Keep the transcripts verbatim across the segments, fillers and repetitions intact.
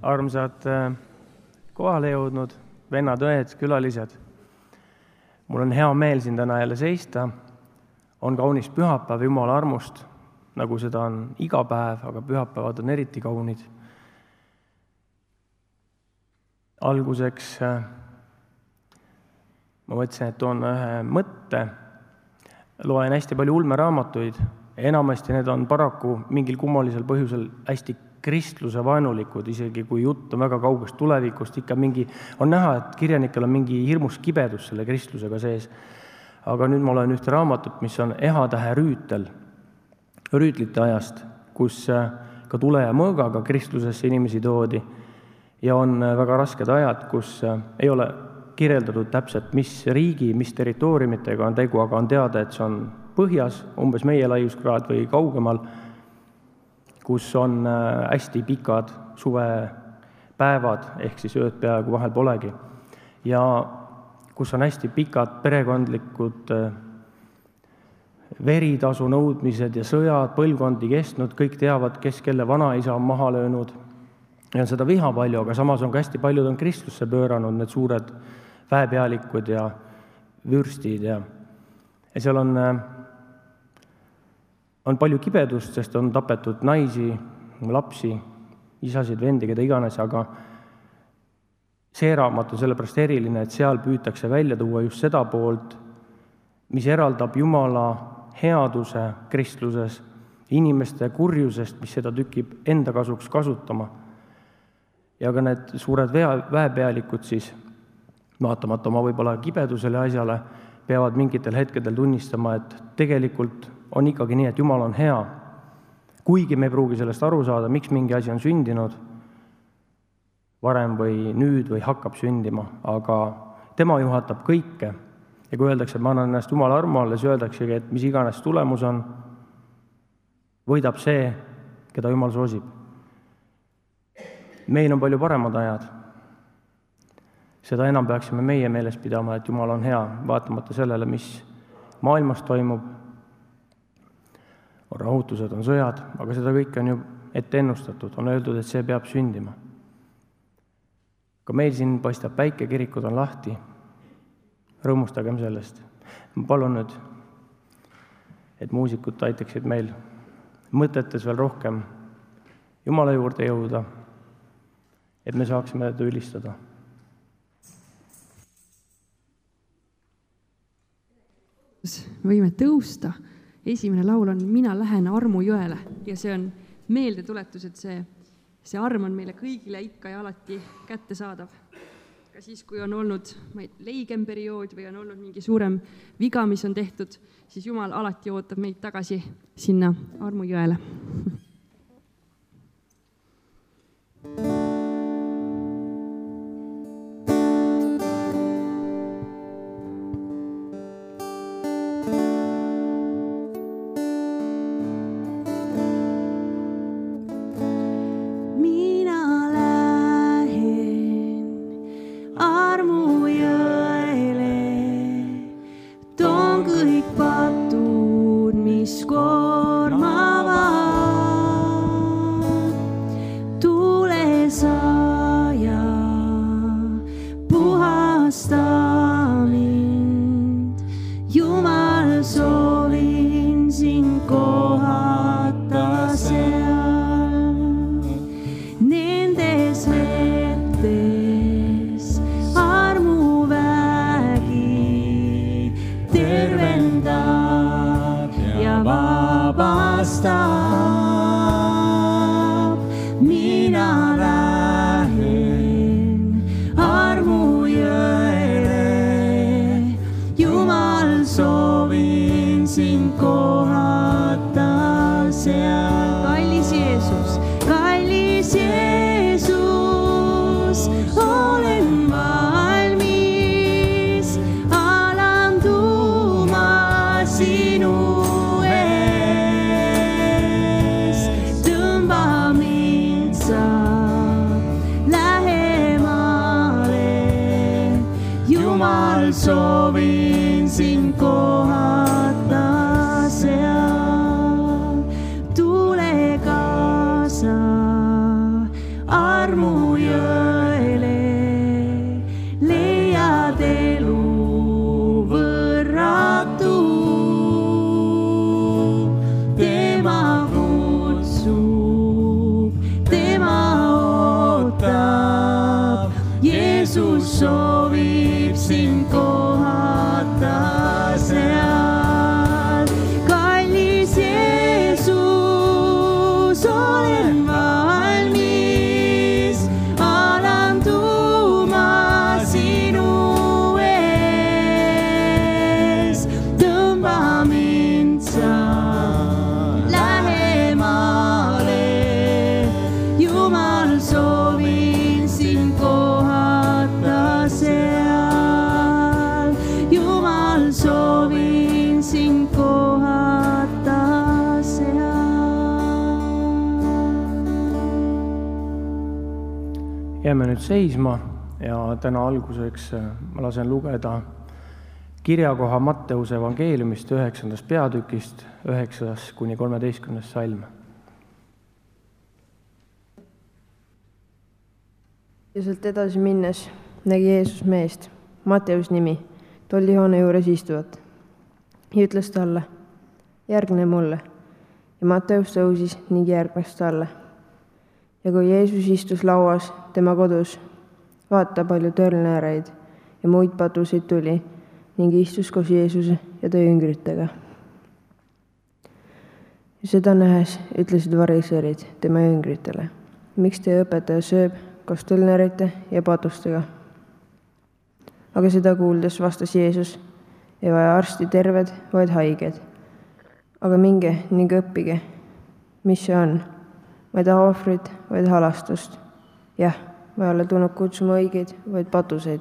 armsad kohale jõudnud, vennad, õed, külalised. Mul on hea meel siin täna jälle seista. On kaunis pühapäev Jumala armust, nagu seda on iga päev, aga pühapäevad on eriti kaunid. Alguseks ma mõtlesin, et toon ühe mõtte. Loen hästi palju ulmeraamatuid. Enamasti need on paraku mingil kummalisel põhjusel hästi kristluse vaenulikud, isegi kui jutt on väga kaugest tulevikust, ikka mingi, on näha, et kirjanikel on mingi hirmus kibedus selle kristlusega sees. Aga nüüd ma loen ühte raamatut, mis on Ehatähe rüütel, rüütlite ajast, kus ka tule ja mõõgaga kristlusesse inimesi toodi ja on väga rasked ajad, kus ei ole kirjeldatud täpselt, mis riigi, mis territooriumitega on tegu, aga on teada, et see on põhjas, umbes meie laiuskraad või kaugemal, kus on hästi pikad suvepäevad, ehk siis ööd peaaegu vahel polegi. Ja kus on hästi pikad perekondlikud veritasu nõudmised ja sõjad, põlvkondi kestnud, kõik teavad, kes kelle vanaisa on maha löönud. Ja on seda viha palju, aga samas on ka hästi paljud on kristlusse pööranud, need suured väepealikud ja vürstid. Ja, ja seal on... on palju kibedust, sest on tapetud naisi, lapsi, isasid, vendi, keda iganes, aga see raamat on sellepärast eriline, et seal püütakse välja tuua just seda poolt, mis eraldab Jumala headuse kristluses, inimeste kurjusest, mis seda tükib enda kasuks kasutama. Ja ka need suured väepealikud siis, vaatamata oma võib-olla kibedusele asjale, peavad mingitel hetkedel tunnistama, et tegelikult on ikkagi nii, et Jumal on hea. Kuigi me ei pruugi sellest aru saada, miks mingi asi on sündinud varem või nüüd või hakkab sündima, aga tema juhatab kõike. Ja kui öeldakse, et ma annan ennast Jumala armu alla, siis öeldaksegi, et mis iganes tulemus on, võidab see, keda Jumal soosib. Meil on palju paremad ajad. Seda enam peaksime meie meeles pidama, et Jumal on hea, vaatamata sellele, mis maailmas toimub. On rahutused, on sõjad, aga seda kõike on ju ette ennustatud. On öeldud, et see peab sündima. Ka meil siin paistab päike, kirikud on lahti. Rõõmustagem sellest. Ma palun nüüd, et muusikud aitaksid meil mõtetes veel rohkem Jumala juurde jõuda, et me saaksime teda ülistada. Võime tõusta. Esimene laul on Mina lähen armu jõele ja see on meeldetuletus, et see, see arm on meile kõigile ikka ja alati kätte saadav. Ka siis, kui on olnud leigem periood või on olnud mingi suurem viga, mis on tehtud, siis Jumal alati ootab meid tagasi sinna armu jõele. Soovin sind kohata seal, tule kaasa. armu jõele, leiad elu võrratu. Tema kutsub, tema ootab, Jeesus soovib sind kohata seal. Kallis Jeesus, olen valmis alanduma sinu ees. Tõmba mind sa lähemale, Jumal, soovin sind kohata seal. Jumal, soovin sind kohata seal. Jääme nüüd seisma ja täna alguseks ma lasen lugeda kirjakoha Matteuse evangeeliumist üheksandast peatükist, üheksas kuni kolmeteistkümnes salm. Ja sealt edasi minnes nägi Jeesus meest, Matteus nimi, tollihoone juures istuvat ja ütles talle, järgne mulle. Ja Matteus tõusis ning järgnes talle. Ja kui Jeesus istus lauas tema kodus, vaata palju törnääreid ja muid patuseid tuli ning istus koos Jeesuse ja ta jüngritega. Ja seda nähes ütlesid variserid tema jüngritele, miks teie õpetaja sööb koos tõlnerite ja patustega. Aga seda kuuldes vastas Jeesus, ei vaja arsti terved, vaid haiged. Aga minge ning õppige, mis see on. Ma ei taha ohvrit, vaid halastust. Jah, ma ei ole tulnud kutsuma õigeid, vaid patuseid.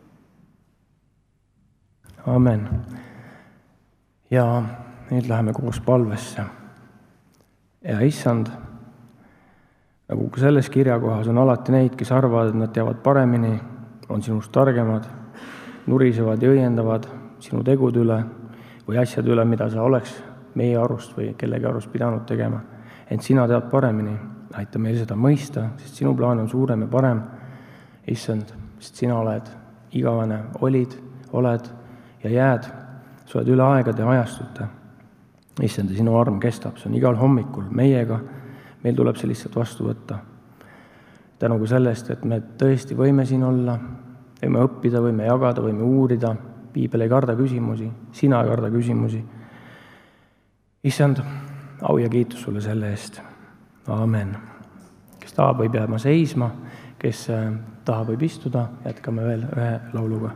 Amen. Ja nüüd läheme koos palvesse. Ja issand, nagu ka selles kirjakohas on alati neid, kes arvavad, et nad teavad paremini, on sinust targemad, nurisevad ja õiendavad sinu tegud üle või asjad üle, mida sa oleks meie arust või kellegi arust pidanud tegema. Ent sina tead paremini, aita meil seda mõista, sest sinu plaan on suurem ja parem, issand, sest sina oled igavene, olid, oled ja jääd, sa oled üle aegade ja ajastute. Issand, sinu arm kestab, see on igal hommikul meiega, meil tuleb see lihtsalt vastu võtta. Tänu ka sellest, et me tõesti võime siin olla, võime õppida, võime jagada, võime uurida, piibel ei karda küsimusi, sina ei karda küsimusi. Issand, au ja kiitus sulle selle eest. Amen. Kes tahab, võib jääma seisma, kes tahab, võib istuda, jätkame veel ühe lauluga.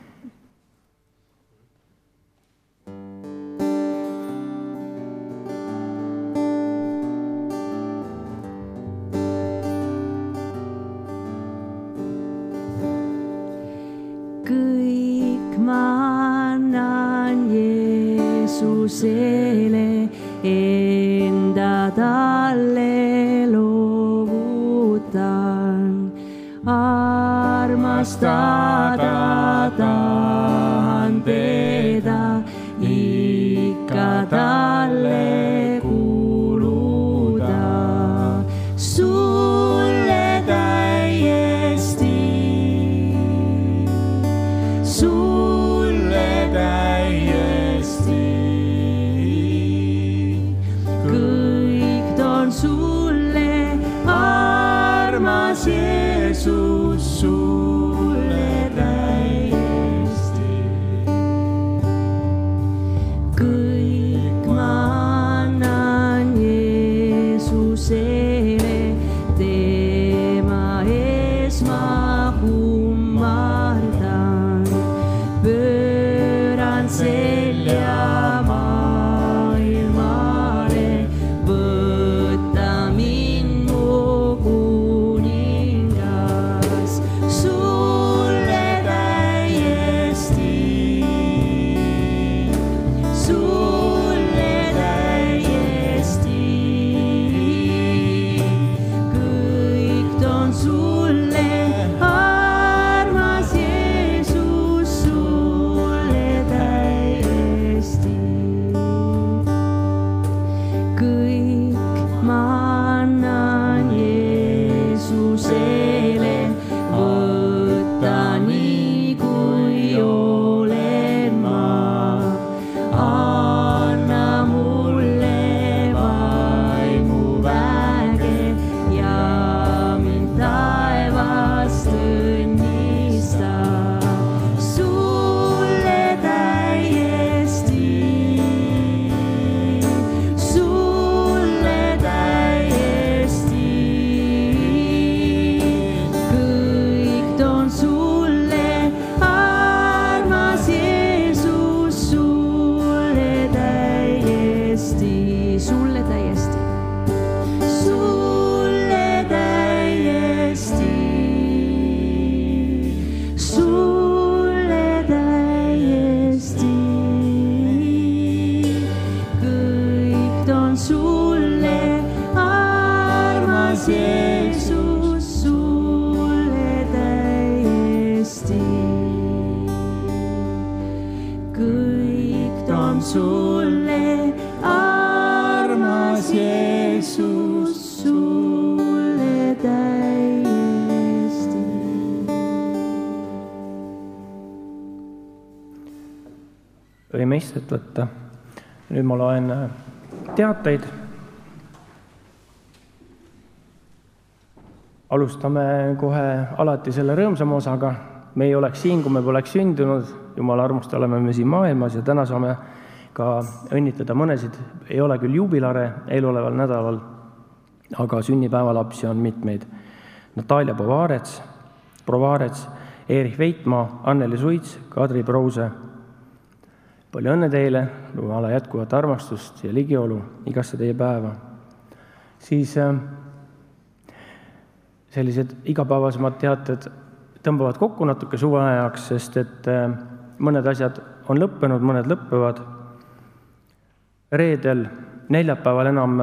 Kõik ma annan Jeesusele, enda talle loovutan. Armastada tahan teda, ikka talle kuuluda. Sulle täiesti, sulle täiesti. Kõik toon sulle, armas Jeesus, sulle täiesti. Kõik ma annan Jeesusele, tema ees ma kummardan. Pööran selja maailmale, võta mind mu kuningas. Sulle täiesti, sulle täiesti. Kõik toon sulle, armas Jeesus, sulle täiesti. Kõik ma annan Jeesusele. võime istet võtta. Nüüd ma loen teateid. Alustame kohe alati selle rõõmsama osaga. Me ei oleks siin, kui me poleks sündinud. Jumala armust oleme me siin maailmas ja täna saame ka õnnitleda mõnesid. Ei ole küll juubilare eeloleval nädalal, aga sünnipäevalapsi on mitmeid. Natalia Povarets, Provarets, Erich Veitmaa, Anneli Suits, Kadri Prouse. Palju õnne teile, Jumala jätkuvat armastust ja ligiolu igasse teie päeva. Siis sellised igapäevasemad teated tõmbavad kokku natuke suveajaks, sest et mõned asjad on lõppenud, mõned lõppevad. Reedel, neljapäeval enam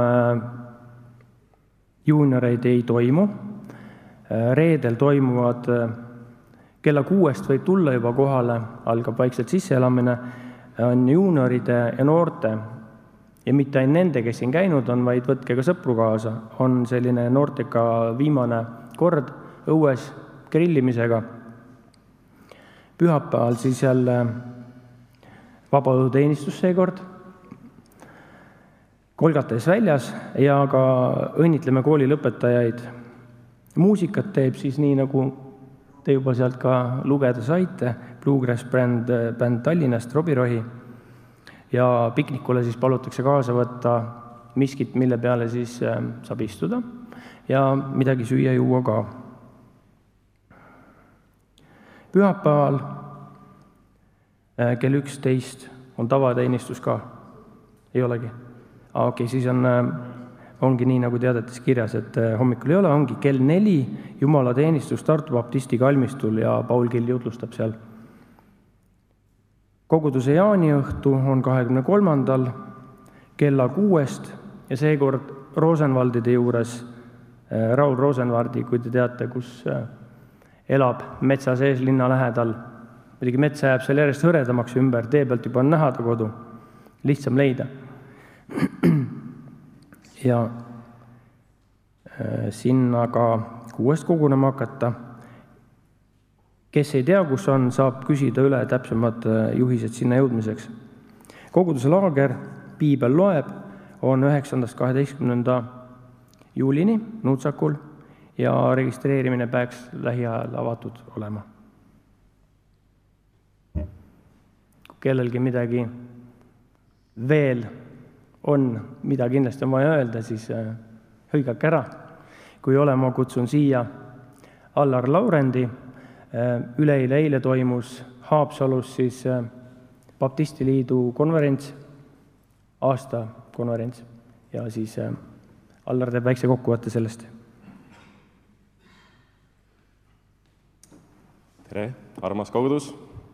juunioreid ei toimu. Reedel toimuvad kella kuuest võib tulla juba kohale, algab vaikselt sisseelamine, on juunioride ja noorte ja mitte ainult nende, kes siin käinud on, vaid võtke ka sõpru kaasa. On selline noortega viimane kord õues grillimisega. Pühapäeval siis jälle vabaõhuteenistus seekord. Kolgates väljas ja ka õnnitleme kooli lõpetajaid. Muusikat teeb siis nii, nagu te juba sealt ka lugeda saite, Bluegrass bänd, bänd Tallinnast, Robirohi. Ja piknikule siis palutakse kaasa võtta miskit, mille peale siis saab istuda ja midagi süüa juua ka. Pühapäeval kell üksteist on tavateenistus ka. Ei olegi? Ah, okei, siis on, ongi nii, nagu teadetes kirjas, et hommikul ei ole, ongi kell neli jumalateenistus Tartu Baptisti kalmistul ja Paul Kill jutlustab seal. Koguduse jaaniõhtu on kahekümne kolmandal kella kuuest ja seekord Rosenvaldide juures, Raul Rosenvaldi, kui te teate, kus elab metsa sees linna lähedal. Muidugi metsa jääb seal järjest hõredamaks ümber, tee pealt juba on näha ta kodu, lihtsam leida. Ja sinna ka kuuest kogunema hakata. Kes ei tea, kus on, saab küsida üle täpsemad juhised sinna jõudmiseks. Koguduse laager, Piibel loeb, on üheksandast kaheteistkümnenda juulini Nuutsakul ja registreerimine peaks lähiajal avatud olema. Kui kellelgi midagi veel on, mida kindlasti on vaja öelda, siis hõigake ära. Kui ole, ma kutsun siia Allar Laurendi. Üleile eile toimus Haapsalus siis Baptistiliidu konverents, aasta konverents ja siis Allar teeb väikse kokkuvõtte sellest. Tere, armas kogudus.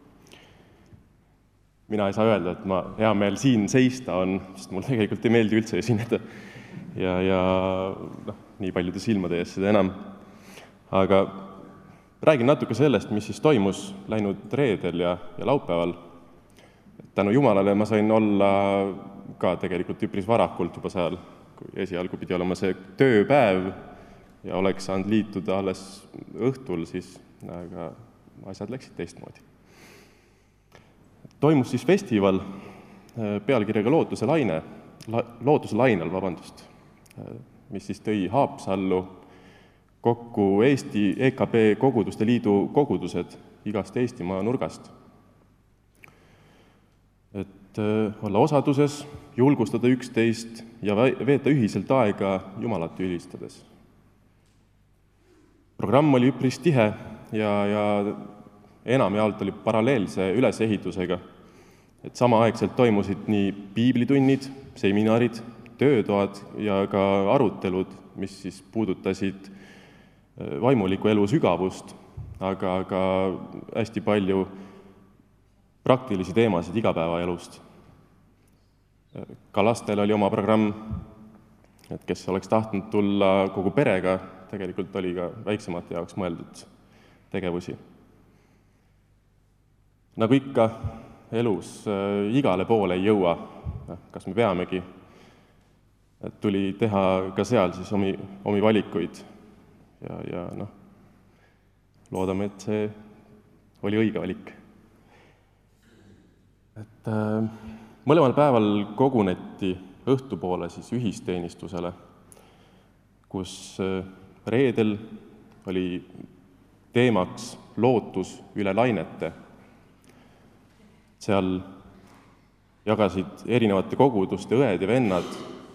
Mina ei saa öelda, et ma hea meel siin seista on, sest mul tegelikult ei meeldi üldse esineda. Ja, ja noh, nii paljude silmade ees seda enam. Aga räägin natuke sellest, mis siis toimus läinud reedel ja, ja laupäeval. Tänu Jumalale ma sain olla ka tegelikult üpris varakult juba seal, kui esialgu pidi olema see tööpäev ja oleks saanud liituda alles õhtul, siis aga asjad läksid teistmoodi. Toimus siis festival pealkirjaga Lootuse laine, Lootuse lainal, vabandust, mis siis tõi Haapsallu kokku Eesti E K B Koguduste Liidu kogudused igast Eestimaa nurgast. Et olla osaduses, julgustada üksteist ja veeta ühiselt aega Jumalat ülistades. Programm oli üpris tihe ja, ja enamjaolt oli paralleelse ülesehitusega. Et samaaegselt toimusid nii piiblitunnid, seminarid, töötoad ja ka arutelud, mis siis puudutasid vaimuliku elu sügavust, aga, aga hästi palju praktilisi teemasid igapäevaelust. Ka lastel oli oma programm, et kes oleks tahtnud tulla kogu perega, tegelikult oli ka väiksemate jaoks mõeldud tegevusi. Nagu ikka elus igale poole ei jõua, kas me peamegi, et tuli teha ka seal siis omi, omi valikuid ja, ja noh, loodame, et see oli õige valik. et mõlemal päeval koguneti õhtupoole siis ühisteenistusele, kus reedel oli teemaks lootus üle lainete. Seal jagasid erinevate koguduste õed ja vennad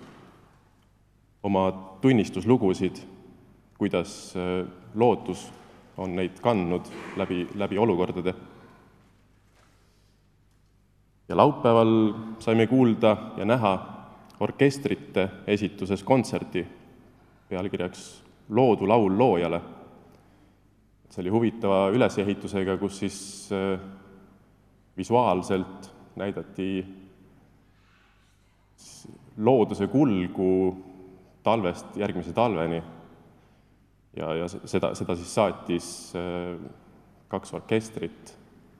oma tunnistuslugusid, kuidas lootus on neid kandnud läbi, läbi olukordade. Ja laupäeval saime kuulda ja näha orkestrite esituses kontserti pealkirjaks Loodu laul loojale. See oli huvitava ülesehitusega, kus siis visuaalselt näidati looduse kulgu talvest järgmise talveni ja, ja seda, seda siis saatis kaks orkestrit.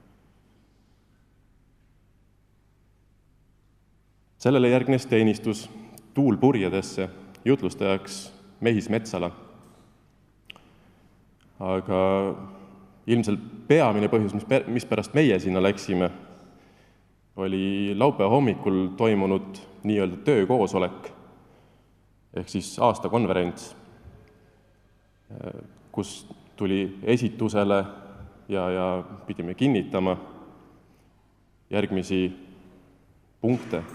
Sellele järgnes teenistus Tuul purjedesse, jutlustajaks Mehis Metsala. Aga ilmselt peamine põhjus, mis, mis pärast meie sinna läksime, oli laupäeva hommikul toimunud nii-öelda töökoosolek, ehk siis aastakonverents, kus tuli esitusele ja, ja pidime kinnitama järgmisi punkte.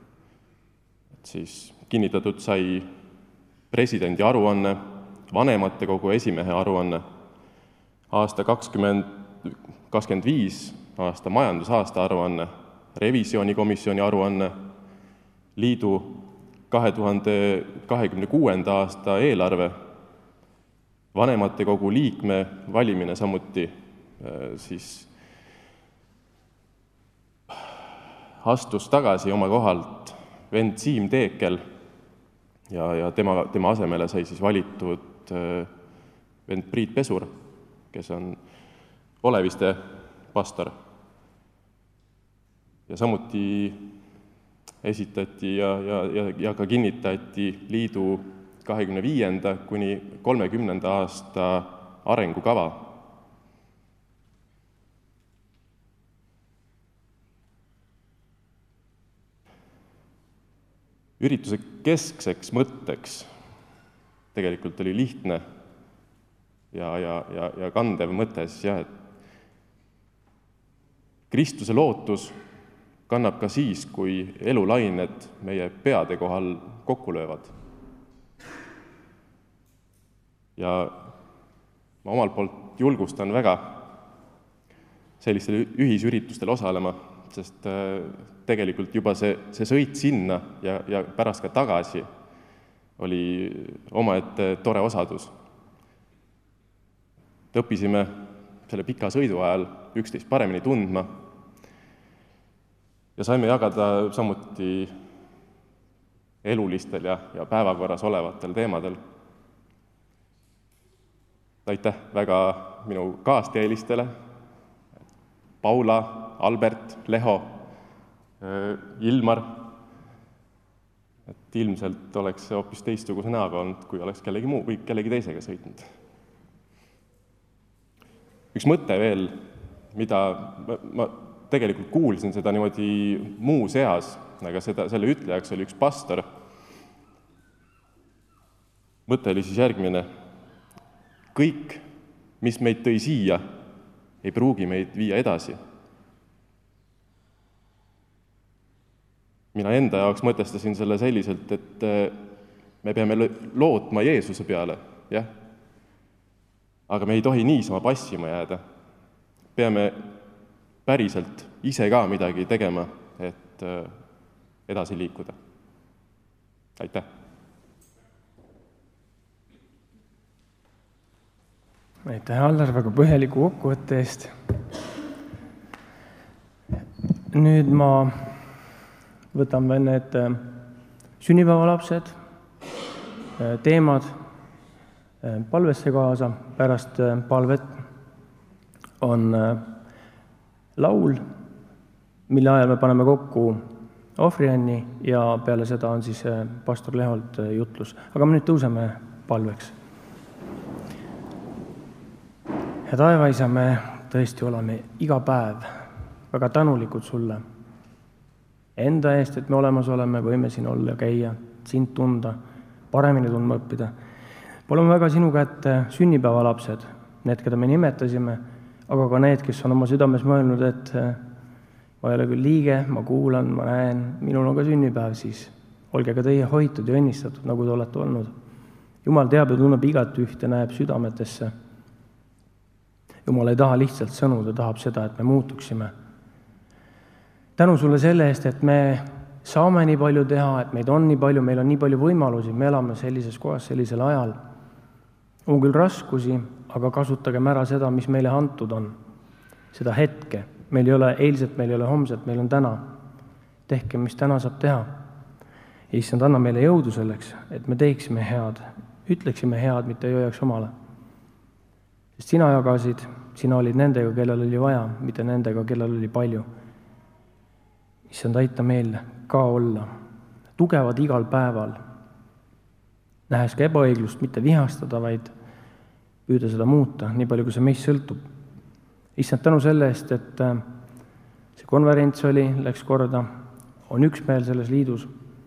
Siis kinnitatud sai presidendi aruanne, vanematekogu esimehe aruanne, aasta kakskümmend kakskümmend viis aasta majandusaasta aruanne, revisjonikomisjoni aruanne, liidu kahe tuhande kahekümne kuuenda aasta eelarve, vanematekogu liikme valimine samuti siis astus tagasi oma kohalt vend Siim Teekel ja, ja tema, tema asemele sai siis valitud vend Priit Pesur, kes on Oleviste pastor. Ja samuti esitati ja, ja, ja, ja ka kinnitati liidu kahekümne viienda kuni kolmekümnenda aasta arengukava. Ürituse keskseks mõtteks tegelikult oli lihtne ja, ja, ja, ja kandev mõte siis jah, et Kristuse lootus kannab ka siis, kui elulained meie peade kohal kokku löövad. Ja ma omalt poolt julgustan väga sellistel ühisüritustel osalema, sest tegelikult juba see, see sõit sinna ja, ja pärast ka tagasi oli omaette tore osadus. Õppisime selle pika sõidu ajal üksteist paremini tundma ja saime jagada samuti elulistel ja, ja päevakorras olevatel teemadel. Aitäh väga minu kaasteelistele, Paula, Albert, Leho, Ilmar, et ilmselt oleks see hoopis teistsuguse näoga olnud, kui oleks kellegi muu või kellegi teisega sõitnud. Üks mõte veel, mida ma, ma tegelikult kuulsin seda niimoodi muu seas, aga seda, selle ütlejaks oli üks pastor. Mõte oli siis järgmine. Kõik, mis meid tõi siia, ei pruugi meid viia edasi. Mina enda jaoks mõtestasin selle selliselt, et me peame lootma Jeesuse peale, jah. Aga me ei tohi niisama passima jääda. Peame päriselt ise ka midagi tegema, et edasi liikuda. Aitäh! Aitäh, Allar, väga põhjaliku kokkuvõtte eest. Nüüd ma võtan veel need sünnipäevalapsed, teemad palvesse kaasa. Pärast palvet on laul, mille ajal me paneme kokku ohvrianni ja peale seda on siis pastor Leholt jutlus. Aga me nüüd tõuseme palveks. Ja taevaisa, me tõesti oleme iga päev väga tänulikud sulle enda eest, et me olemas oleme, võime siin olla ja käia, sind tunda, paremini tundma õppida. Palume väga sinu kätte sünnipäevalapsed, need, keda me nimetasime, aga ka need, kes on oma südames mõelnud, et ma ei ole küll liige, ma kuulan, ma näen, minul on ka sünnipäev, siis olge ka teie hoitud ja õnnistatud, nagu te olete olnud. Jumal teab ja tunneb igat ühte, näeb südametesse. Jumal ei taha lihtsalt sõnu, ta tahab seda, et me muutuksime. Tänu sulle selle eest, et me saame nii palju teha, et meid on nii palju, meil on nii palju võimalusi, me elame sellises kohas, sellisel ajal. On küll raskusi, aga kasutagem ära seda, mis meile antud on. Seda hetke. Meil ei ole eilset, meil ei ole homset, meil on täna. Tehke, mis täna saab teha. Ja issand, anna meile jõudu selleks, et me teeksime head, ütleksime head, mitte ei hoiaks omale. Sest sina jagasid, sina olid nendega, kellel oli vaja, mitte nendega, kellel oli palju. Issand, aita meil ka olla tugevad igal päeval, nähes ka ebaõiglust, mitte vihastada, vaid püüda seda muuta, nii palju, kui see meist sõltub. Issand, tänu selle eest, et see konverents oli, läks korda, on üksmeel selles liidus.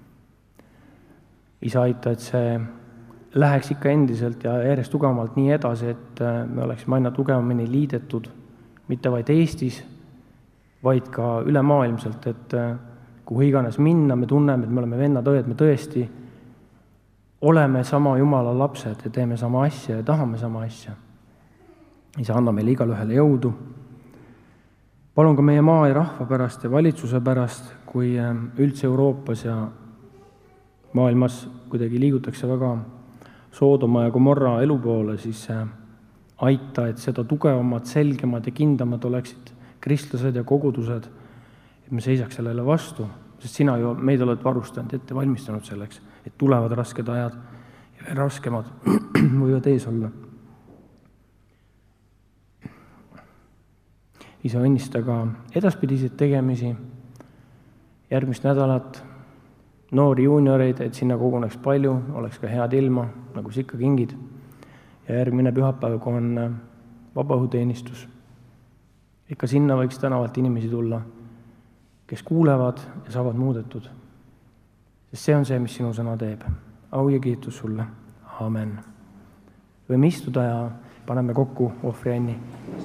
Isa, aita, et see läheks ikka endiselt ja järjest tugevamalt nii edasi, et me oleksime aina tugevamini liidetud, mitte vaid Eestis, vaid ka ülemaailmselt, et kuhu iganes minna, me tunneme, et me oleme vennad-õed, me tõesti oleme sama Jumala lapsed ja teeme sama asja ja tahame sama asja. Isa, anna meile igal ühele jõudu. Palun ka meie maa ja rahva pärast ja valitsuse pärast, kui üldse Euroopas ja maailmas kuidagi liigutakse väga Soodoma ja Gomorra elu poole, siis aita, et seda tugevamad, selgemad ja kindlamad oleksid kristlased ja kogudused, et me seisaks sellele vastu, sest sina ju meid oled varustanud, ette valmistanud selleks, et tulevad rasked ajad ja veel raskemad võivad ees olla. Isa, õnnista ka edaspidiseid tegemisi, järgmist nädalat, noori juunioreid, et sinna koguneks palju, oleks ka head ilma, nagu sa ikka kingid. Ja järgmine pühapäev, kui on vabaõhuteenistus. Ikka sinna võiks tänavalt inimesi tulla, kes kuulevad ja saavad muudetud. Sest see on see, mis sinu sõna teeb. Au ja kiitus sulle. Amen. Võime istuda ja paneme kokku ohvrianni.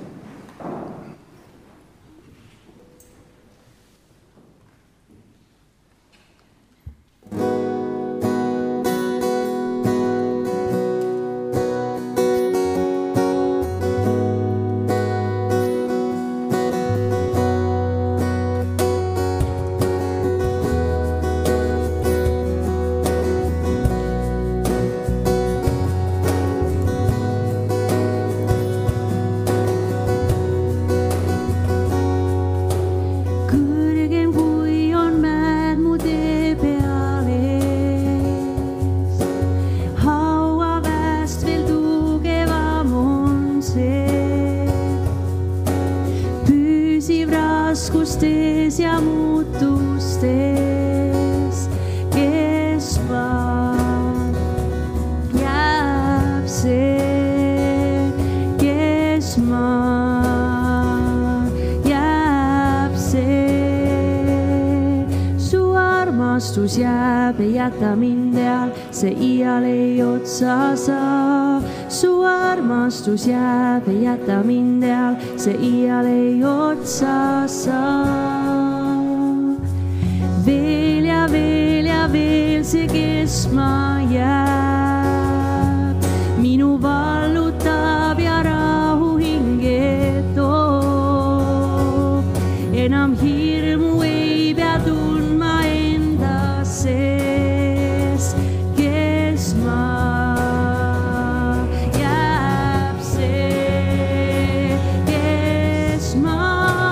raskustes ja muutustes kestvad jääb see kestma jääb see su armastus jääb ei jäta mind eal see iial ei otsa saa su armastus jääb ei jäta mind eal see iial ei otsa saa veel ja veel ja veel see kestma jääb minu vallutab ja rahu hinge toob enam hirmu ei pea tundma enda sees kestma jääb see kestma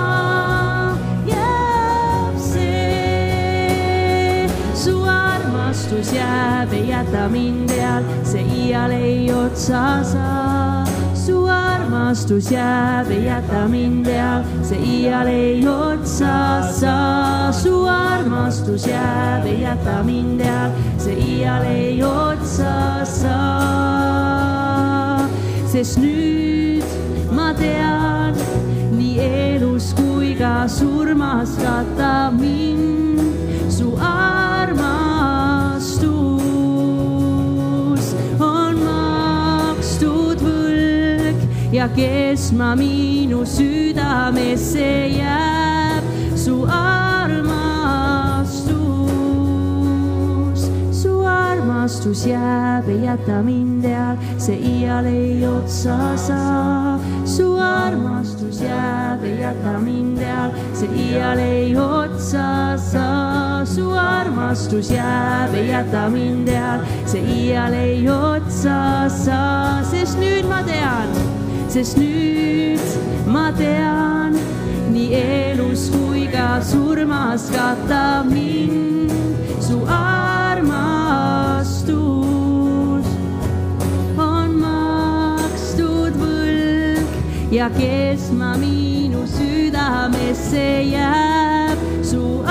jääb see su armastus jääb ei jäta mind eal see iial ei otsa saa su armastus jääb ei jäta mind eal see iial ei otsa saa su armastus jääb ei jäta mind eal see iial ei otsa saa sest nüüd ma tean nii elus kui ka surmas katab mind su armastus. On makstud võlg ja kes ma minu südamesse jääb, su armastus. Su armastus jääb, ei jäta mind eal, see iial ei otsa saa. Su armastus jääb, ei jäta mind eal, see iial ei otsa saa. Su armastus jääb, ei jäta mind eal, see iial ei otsa saa. Sest nüüd ma tean, sest nüüd ma tean, nii elus kui ka surmas katab mind su armastus. On makstud võlg ja kes ma minu südamesse jääb, su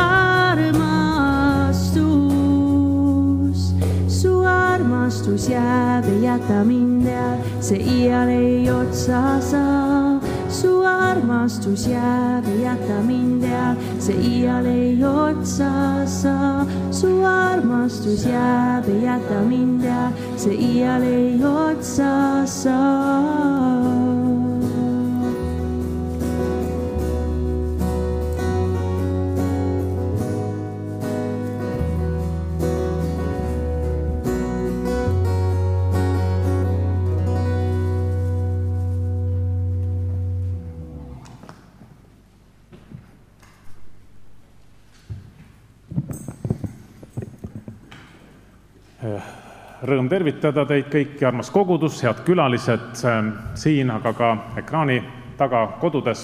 armastus. Su armastus jääb, ei jäta mind eal, see iial ei otsa saa. Su armastus jääb, ei jäta mind eal, see iial ei otsa saa. Su armastus jääb, ei jäta mind eal, see iial ei otsa saa. Rõõm tervitada teid kõiki, armas kogudus, head külalised siin, aga ka ekraani taga kodudes.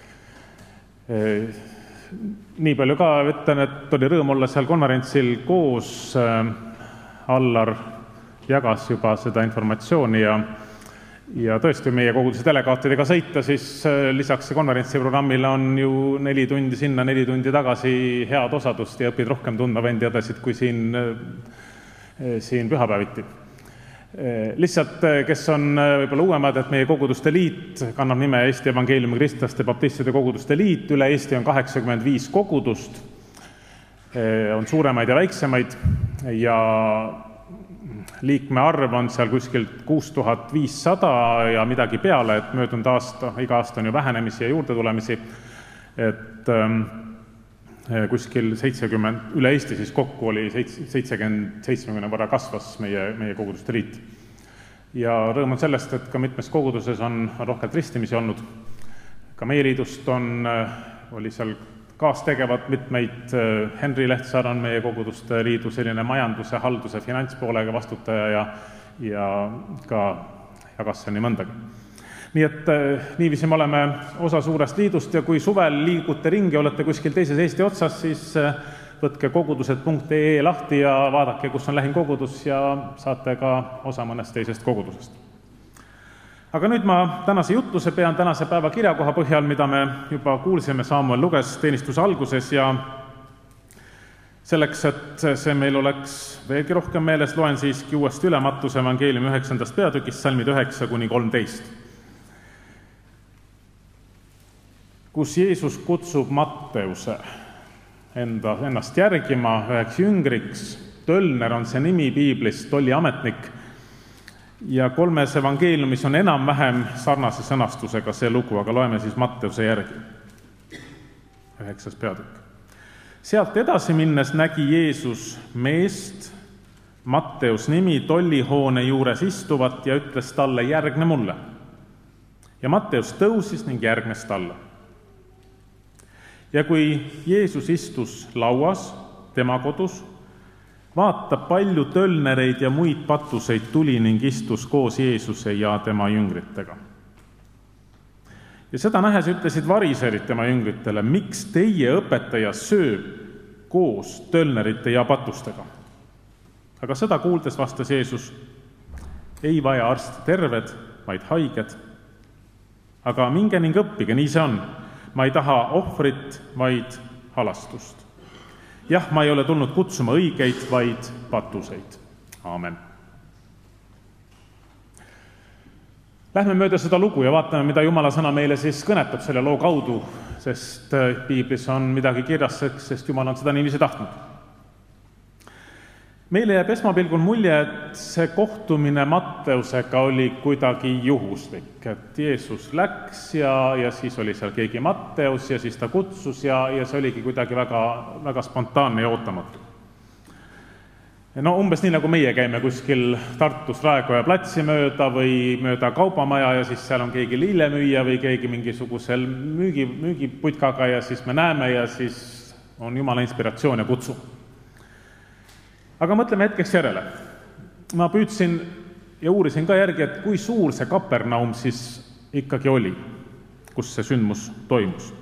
Nii palju ka ütlen, et oli rõõm olla seal konverentsil koos. Allar jagas juba seda informatsiooni ja, ja tõesti meie koguduse delegaatidega sõita, siis lisaks konverentsi programmile on ju neli tundi sinna, neli tundi tagasi head osadust ja õpid rohkem tundma vendi ja õdesid kui siin siin pühapäeviti. Lihtsalt, kes on võib-olla uuemad, et meie koguduste liit kannab nime Eesti Evangeeliumi Kristlaste Baptistide koguduste liit, üle Eesti on kaheksakümmend viis kogudust, on suuremaid ja väiksemaid ja liikme arv on seal kuskilt kuus tuhat viissada ja midagi peale, et möödunud aasta, iga aasta on ju vähenemisi ja juurde tulemisi, et kuskil seitsekümmend, üle Eesti siis kokku oli seitsekümmend, seitsmekümne võrra kasvas meie, meie koguduste liit. Ja rõõm on sellest, et ka mitmes koguduses on rohkelt ristimisi olnud. Ka meie liidust on, oli seal kaastegevad mitmeid, Henri Lehtsaar on meie koguduste liidu selline majanduse, halduse, finantspoolega vastutaja ja, ja ka jagas seal nii mõndagi. Nii et niiviisi me oleme osa suurest liidust ja kui suvel liigute ringi, olete kuskil teises Eesti otsas, siis võtke kogudused punkt ee lahti ja vaadake, kus on lähim kogudus ja saate ka osa mõnest teisest kogudusest. Aga nüüd ma tänase jutluse pean tänase päeva kirjakoha põhjal, mida me juba kuulsime, Samuel luges teenistuse alguses ja selleks, et see meil oleks veelgi rohkem meeles, loen siiski uuesti üle Mattuse evangeeliumi üheksandast peatükist, salmid üheksa kuni kolmteist. Kus Jeesus kutsub Matteuse enda, ennast järgima üheks jüngriks. Tölner on see nimi piiblis, tolliametnik. Ja kolmes evangeeliumis on enam-vähem sarnase sõnastusega see lugu, aga loeme siis Matteuse järgi. Üheksas peatükk. Sealt edasi minnes nägi Jeesus meest, Matteus nimi, tollihoone juures istuvat ja ütles talle, järgne mulle. Ja Matteus tõusis ning järgnes talle. Ja kui Jeesus istus lauas, tema kodus, vaatab palju tölnereid ja muid patuseid tuli ning istus koos Jeesuse ja tema jüngritega. Ja seda nähes ütlesid variserid tema jüngritele, miks teie õpetaja sööb koos tölnerite ja patustega? Aga seda kuuldes vastas Jeesus, ei vaja arsti terved, vaid haiged. Aga minge ning õppige, nii see on. Ma ei taha ohvrit, vaid halastust. Jah, ma ei ole tulnud kutsuma õigeid, vaid patuseid. Aamen. Lähme mööda seda lugu ja vaatame, mida Jumala sõna meile siis kõnetab selle loo kaudu, sest piiblis on midagi kirjas, sest Jumal on seda niiviisi tahtnud. Meile jääb esmapilgul mulje, et see kohtumine Matteusega oli kuidagi juhuslik, et Jeesus läks ja, ja siis oli seal keegi Matteus ja siis ta kutsus ja, ja see oligi kuidagi väga, väga spontaanne ja ootamatu. No umbes nii, nagu meie käime kuskil Tartus Raekoja platsi mööda või mööda kaubamaja ja siis seal on keegi lillemüüja või keegi mingisugusel müügi, müügiputkaga ja siis me näeme ja siis on Jumala inspiratsioon ja kutsu. Aga mõtleme hetkeks järele. Ma püüdsin ja uurisin ka järgi, et kui suur see Kapernaum siis ikkagi oli, kus see sündmus toimus.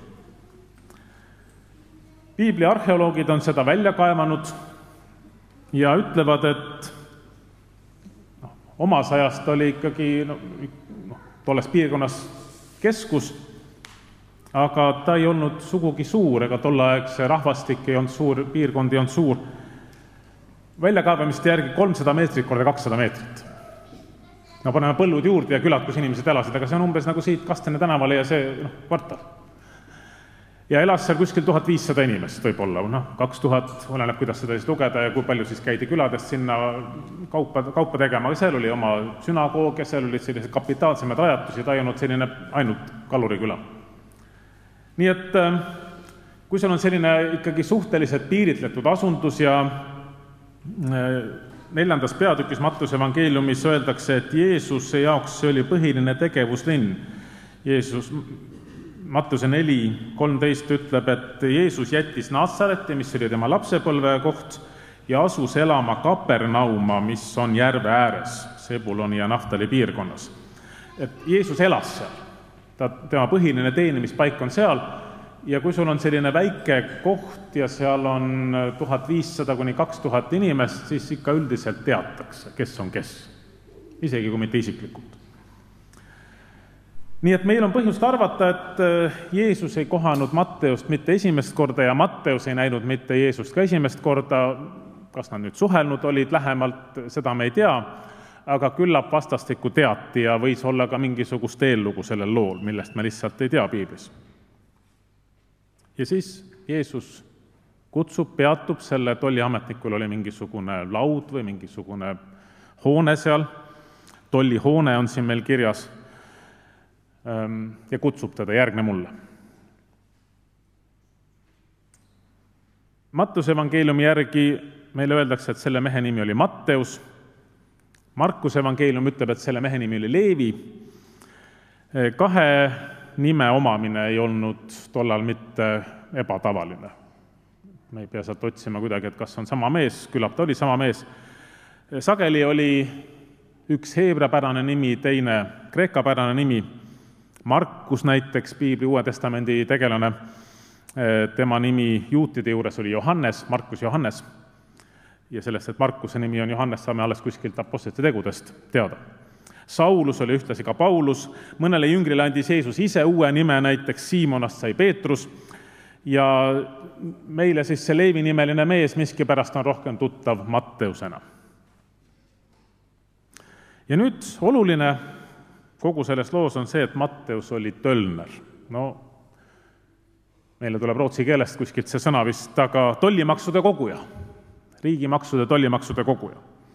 Piibli arheoloogid on seda välja kaevanud ja ütlevad, et no, omas ajast oli ikkagi no, no, tolles piirkonnas keskus, aga ta ei olnud sugugi suur, ega tolleaegse rahvastik ei olnud suur, piirkond ei olnud suur. Väljakaevamiste järgi kolmsada meetrit korda kakssada meetrit. No paneme põllud juurde ja külad, kus inimesed elasid, aga see on umbes nagu siit Kastene tänavale ja see no, kvartal. Ja elas seal kuskil tuhat viissada inimest võib-olla, noh, kaks tuhat, oleneb, kuidas seda siis lugeda ja kui palju siis käidi küladest sinna kaupa, kaupa tegema, aga seal oli oma sünagoog ja seal olid sellised kapitaalsemad rajatusi, ta ei olnud selline ainult kaluriküla. Nii et kui seal on selline ikkagi suhteliselt piiritletud asundus ja neljandas peatükis Mattuse evangeeliumis öeldakse, et Jeesuse jaoks see oli põhiline tegevuslinn. Jeesus Mattuse neli kolmteist ütleb, et Jeesus jättis Natsareti, mis oli tema lapsepõlve koht, ja asus elama Kapernauma, mis on järve ääres, Sebuloni ja Naftali piirkonnas. Et Jeesus elas seal, ta, tema põhiline teenimispaik on seal, ja kui sul on selline väike koht ja seal on tuhat viissada kuni kaks tuhat inimest, siis ikka üldiselt teatakse, kes on kes, isegi kui mitte isiklikult. Nii et meil on põhjust arvata, et Jeesus ei kohanud Matteust mitte esimest korda ja Matteus ei näinud mitte Jeesust ka esimest korda, kas nad nüüd suhelnud olid lähemalt, seda me ei tea, aga küllap vastastikku teati ja võis olla ka mingisugust eellugu sellel lool, millest me lihtsalt ei tea piiblis. Ja siis Jeesus kutsub, peatub, selle tolliametnikul oli mingisugune laud või mingisugune hoone seal, tollihoone on siin meil kirjas, ja kutsub teda, järgne mulle. Mattuse evangeeliumi järgi meile öeldakse, et selle mehe nimi oli Matteus. Markuse evangeelium ütleb, et selle mehe nimi oli Leevi. Kahe nime omamine ei olnud tollal mitte ebatavaline. Me ei pea sealt otsima kuidagi, et kas on sama mees, küllap ta oli sama mees. Sageli oli üks heebreapärane nimi, teine kreekapärane nimi. Markus näiteks, piibli Uue Testamendi tegelane, tema nimi juutide juures oli Johannes, Markus Johannes, ja sellest, et Markuse nimi on Johannes, saame alles kuskilt apostlite tegudest teada. Saulus oli ühtlasi ka Paulus, mõnele jüngrile andis Jeesus ise uue nime, näiteks Siimonast sai Peetrus, ja meile siis see Leevi nimeline mees miskipärast on rohkem tuttav Matteusena. Ja nüüd oluline kogu selles loos on see, et Matteus oli tölner. No, meile tuleb rootsi keelest kuskilt see sõna vist, aga tollimaksude koguja, riigimaksude, tollimaksude koguja.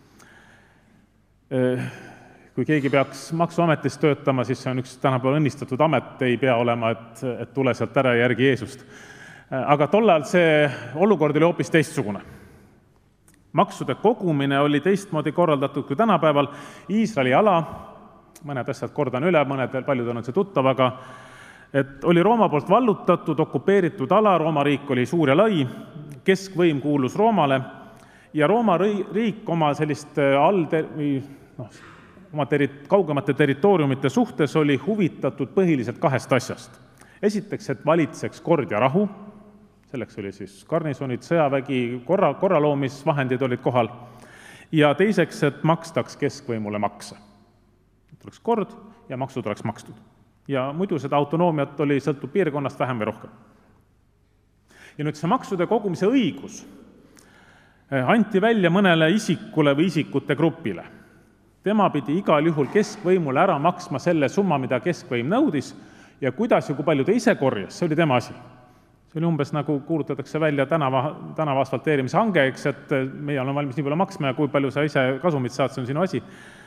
Kui keegi peaks maksuametis töötama, siis see on üks tänapäeval õnnistatud amet, ei pea olema, et, et tule sealt ära järgi Jeesust. Aga tollal see olukord oli hoopis teistsugune. Maksude kogumine oli teistmoodi korraldatud kui tänapäeval. Iisraeli ala, mõned asjad kordan üle, mõned veel paljud on see tuttav, aga et oli Rooma poolt vallutatud, okupeeritud ala, Rooma riik oli suur ja lai, keskvõim kuulus Roomale ja Rooma riik oma sellist all, noh, oma teri, kaugemate territooriumite suhtes oli huvitatud põhiliselt kahest asjast. Esiteks, et valitseks kord ja rahu, selleks oli siis garnisonid, sõjavägi, korra, korraloomisvahendid olid kohal, ja teiseks, et makstaks keskvõimule makse. Oleks kord ja maksud oleks makstud. Ja muidu seda autonoomiat oli sõltub piirkonnast vähem või rohkem. Ja nüüd see maksude kogumise õigus anti välja mõnele isikule või isikute grupile. Tema pidi igal juhul keskvõimule ära maksma selle summa, mida keskvõim nõudis, ja kuidas ja kui palju ta ise korjas, see oli tema asi. See oli umbes nagu kuulutatakse välja tänava, tänava asfalteerimise hange, eks, et meie oleme valmis nii palju maksma ja kui palju sa ise kasumit saad, see on sinu asi.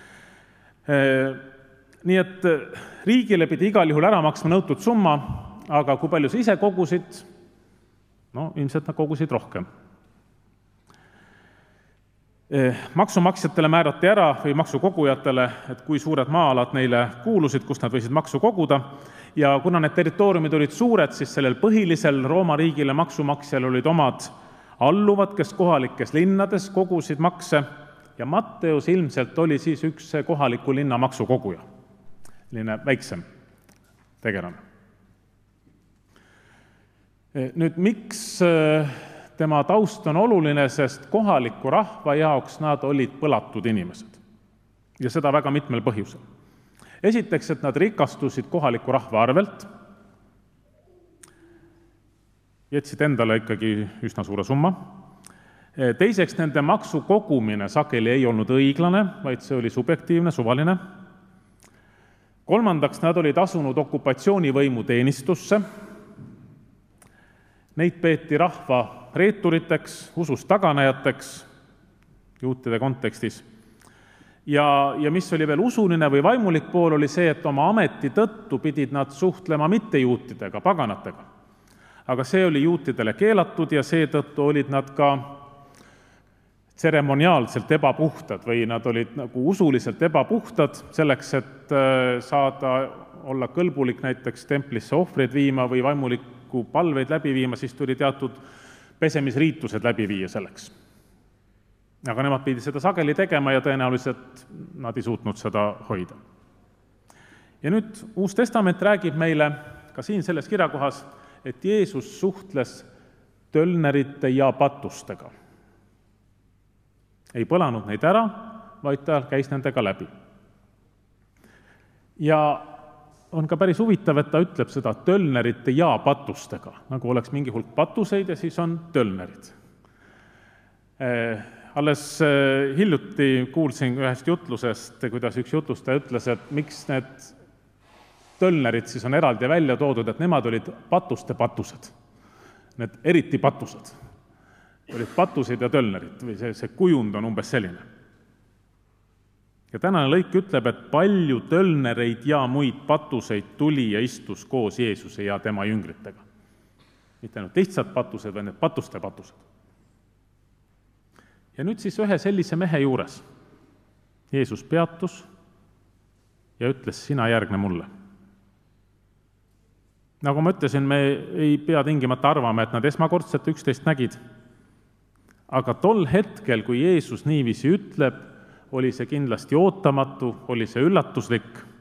Nii et riigile pidi igal juhul ära maksma nõutud summa, aga kui palju sa ise kogusid, no ilmselt nad kogusid rohkem. Maksumaksjatele määrati ära või maksukogujatele, et kui suured maa-alad neile kuulusid, kust nad võisid maksu koguda, ja kuna need territooriumid olid suured, siis sellel põhilisel Rooma riigile maksumaksjal olid omad alluvad, kes kohalikes linnades kogusid makse, ja Matteus ilmselt oli siis üks kohaliku linna maksukoguja, selline väiksem tegelane. Nüüd, miks tema taust on oluline, sest kohaliku rahva jaoks nad olid põlatud inimesed. Ja seda väga mitmel põhjusel. Esiteks, et nad rikastusid kohaliku rahva arvelt, jätsid endale ikkagi üsna suure summa. Teiseks, nende maksu kogumine sageli ei olnud õiglane, vaid see oli subjektiivne, suvaline. Kolmandaks, nad olid asunud okupatsioonivõimu teenistusse. Neid peeti rahva reeturiteks, usust taganejateks, juutide kontekstis. Ja, ja mis oli veel usuline või vaimulik pool, oli see, et oma ameti tõttu pidid nad suhtlema mitte juutidega, paganatega. Aga see oli juutidele keelatud ja seetõttu olid nad ka tseremoniaalselt ebapuhtad või nad olid nagu usuliselt ebapuhtad selleks, et saada olla kõlbulik näiteks templisse ohvreid viima või vaimulikku palveid läbi viima, siis tuli teatud pesemisriitused läbi viia selleks. Aga nemad pidi seda sageli tegema ja tõenäoliselt nad ei suutnud seda hoida. Ja nüüd Uus Testament räägib meile ka siin selles kirjakohas, et Jeesus suhtles tölnerite ja patustega. Ei põlanud neid ära, vaid ta käis nendega läbi. Ja on ka päris huvitav, et ta ütleb seda tölnerite ja patustega, nagu oleks mingi hulk patuseid ja siis on tölnerid. Alles hiljuti kuulsin ühest jutlusest, kuidas üks jutlustaja ütles, et miks need tölnerid siis on eraldi välja toodud, et nemad olid patuste patused. Need eriti patused. Olid patused ja tölnerid, või see, see kujund on umbes selline. Ja tänane lõik ütleb, et palju tölnereid ja muid patuseid tuli ja istus koos Jeesuse ja tema jüngritega. Mitte ainult lihtsalt patused, vaid need patuste patused. Ja nüüd siis ühe sellise mehe juures Jeesus peatus ja ütles, sina järgne mulle. Nagu ma ütlesin, me ei pea tingimata arvama, et nad esmakordselt üksteist nägid. Aga tol hetkel, kui Jeesus niiviisi ütleb, oli see kindlasti ootamatu, oli see üllatuslik.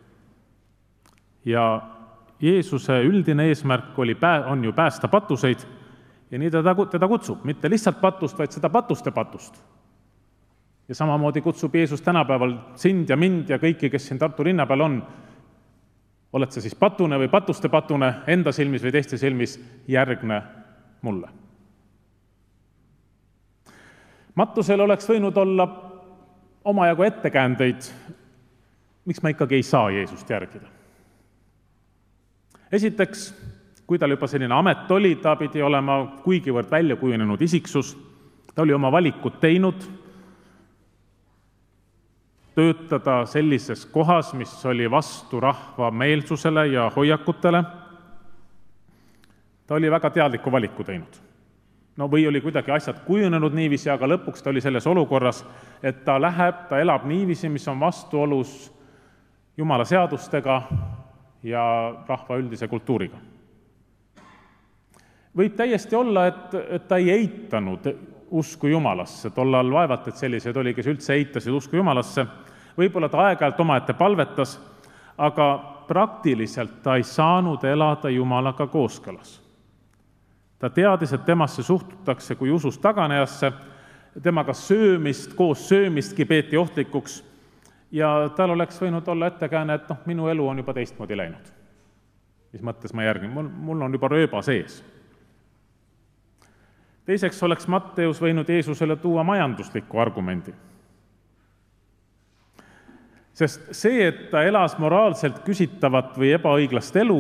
Ja Jeesuse üldine eesmärk oli, on ju päästa patuseid ja nii teda, teda kutsub, mitte lihtsalt patust, vaid seda patuste patust. Ja samamoodi kutsub Jeesus tänapäeval sind ja mind ja kõiki, kes siin Tartu linna peal on, oled sa siis patune või patuste patune, enda silmis või teiste silmis, järgne mulle. Mattusel oleks võinud olla omajagu ettekäändeid, miks ma ikkagi ei saa Jeesust järgida. Esiteks, kui tal juba selline amet oli, ta pidi olema kuigivõrd välja kujunenud isiksus, ta oli oma valikud teinud, töötada sellises kohas, mis oli vastu rahva meelsusele ja hoiakutele. Ta oli väga teadliku valiku teinud. No või oli kuidagi asjad kujunenud niiviisi, aga lõpuks ta oli selles olukorras, et ta läheb, ta elab niiviisi, mis on vastuolus Jumala seadustega ja rahva üldise kultuuriga. Võib täiesti olla, et, et ta ei eitanud usku Jumalasse. Tollal vaevalt, et sellised oli, kes üldse eitasid usku Jumalasse. Võib-olla ta aeg-ajalt omaette palvetas, aga praktiliselt ta ei saanud elada Jumalaga kooskõlas. Ta teadis, et temasse suhtutakse kui usust taganejasse, temaga söömist, koos söömistki peeti ohtlikuks ja tal oleks võinud olla ettekääne, et noh, minu elu on juba teistmoodi läinud. Mis mõttes ma järgin? Mul, mul on juba rööba sees. Teiseks oleks Matteus võinud Jeesusele tuua majandusliku argumendi. Sest see, et ta elas moraalselt küsitavat või ebaõiglast elu,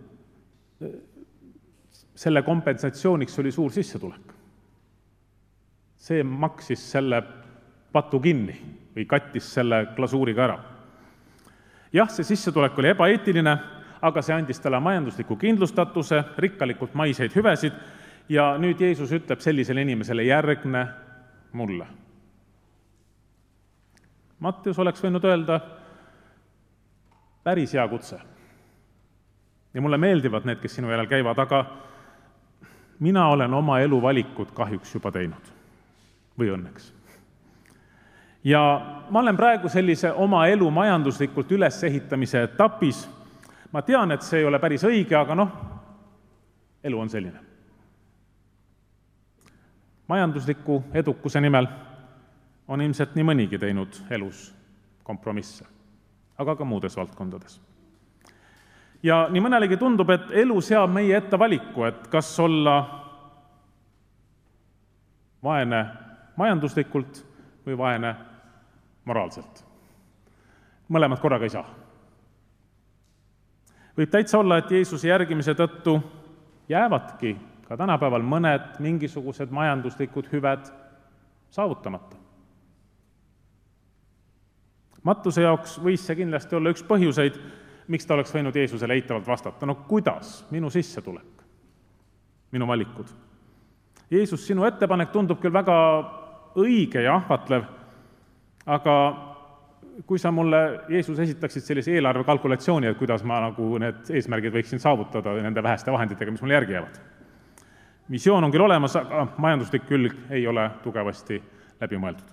selle kompensatsiooniks oli suur sissetulek. See maksis selle patu kinni või kattis selle glasuuriga ära. Jah, see sissetulek oli ebaeetiline, aga see andis talle majandusliku kindlustatuse, rikkalikult maiseid hüvesid ja nüüd Jeesus ütleb sellisele inimesele, järgne mulle. Matteus oleks võinud öelda, päris hea kutse. Ja mulle meeldivad need, kes sinu järel käivad, aga mina olen oma elu valikud kahjuks juba teinud. Või õnneks. Ja ma olen praegu sellise oma elu majanduslikult ülesehitamise etapis. Ma tean, et see ei ole päris õige, aga noh, elu on selline. Majandusliku edukuse nimel on ilmselt nii mõnigi teinud elus kompromisse, aga ka muudes valdkondades. Ja nii mõnelegi tundub, et elu seab meie ette valiku, et kas olla vaene majanduslikult või vaene moraalselt. Mõlemad korraga ei saa. Võib täitsa olla, et Jeesuse järgimise tõttu jäävadki ka tänapäeval mõned mingisugused majanduslikud hüved saavutamata. Mattuse jaoks võis see kindlasti olla üks põhjuseid, miks ta oleks võinud Jeesusele eitavalt vastata. No kuidas? Minu sissetulek, minu valikud. Jeesus, sinu ettepanek tundub küll väga õige ja ahvatlev, aga kui sa mulle, Jeesus, esitaksid sellise eelarve kalkulatsiooni, et kuidas ma nagu need eesmärgid võiksin saavutada nende väheste vahenditega, mis mulle järgi jäävad. Visioon on küll olemas, aga majanduslik külg ei ole tugevasti läbi mõeldud.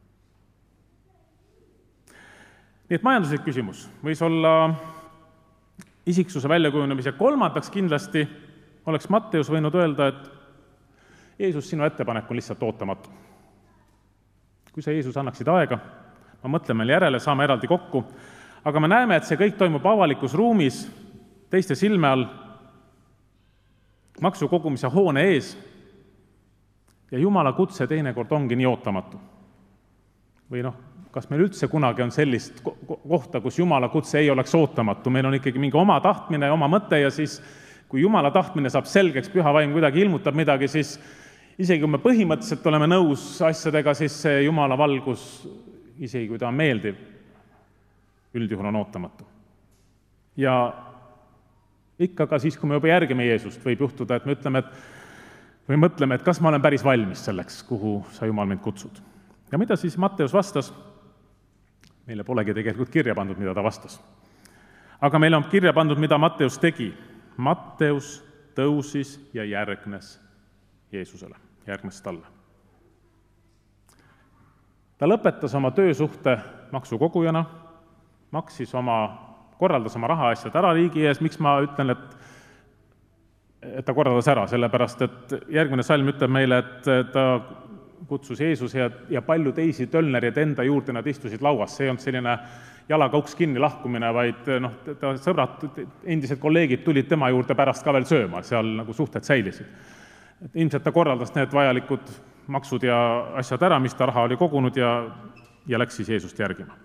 Nii et majanduslik küsimus võis olla isiksuse väljakujunemise. Kolmandaks kindlasti oleks Matteus võinud öelda, et Jeesus, sinu ettepanek on lihtsalt ootamatu. Kui sa, Jeesus, annaksid aega, ma mõtlen meil järele, saame eraldi kokku, aga me näeme, et see kõik toimub avalikus ruumis, teiste silme all, maksukogumise hoone ees ja Jumala kutse teinekord ongi nii ootamatu. Või noh, kas meil üldse kunagi on sellist kohta, kus Jumala kutse ei oleks ootamatu, meil on ikkagi mingi oma tahtmine ja oma mõte ja siis, kui Jumala tahtmine saab selgeks, püha vaim kuidagi ilmutab midagi, siis isegi kui me põhimõtteliselt oleme nõus asjadega, siis see Jumala valgus, isegi kui ta on meeldiv, üldjuhul on ootamatu. Ja ikka ka siis, kui me juba järgime Jeesust, võib juhtuda, et me ütleme, et või mõtleme, et kas ma olen päris valmis selleks, kuhu sa Jumal mind kutsud. Ja mida siis Matteus vastas? Meile polegi tegelikult kirja pandud, mida ta vastas. Aga meil on kirja pandud, mida Matteus tegi. Matteus tõusis ja järgnes Jeesusele, järgnes talle. Ta lõpetas oma töösuhte maksukogujana, maksis oma, korraldas oma rahaasjad ära riigi ees. Miks ma ütlen, et, et ta korraldas ära? Sellepärast, et järgmine salm ütleb meile, et ta kutsus Jeesus ja, ja palju teisi tölnerid enda juurde, nad istusid lauas. See on selline jalaga uks kinni lahkumine, vaid noh, ta sõbrad, endised kolleegid tulid tema juurde pärast ka veel sööma, seal nagu suhted säilisid. Et ilmselt ta korraldas need vajalikud maksud ja asjad ära, mis ta raha oli kogunud ja, ja läks siis Jeesust järgima.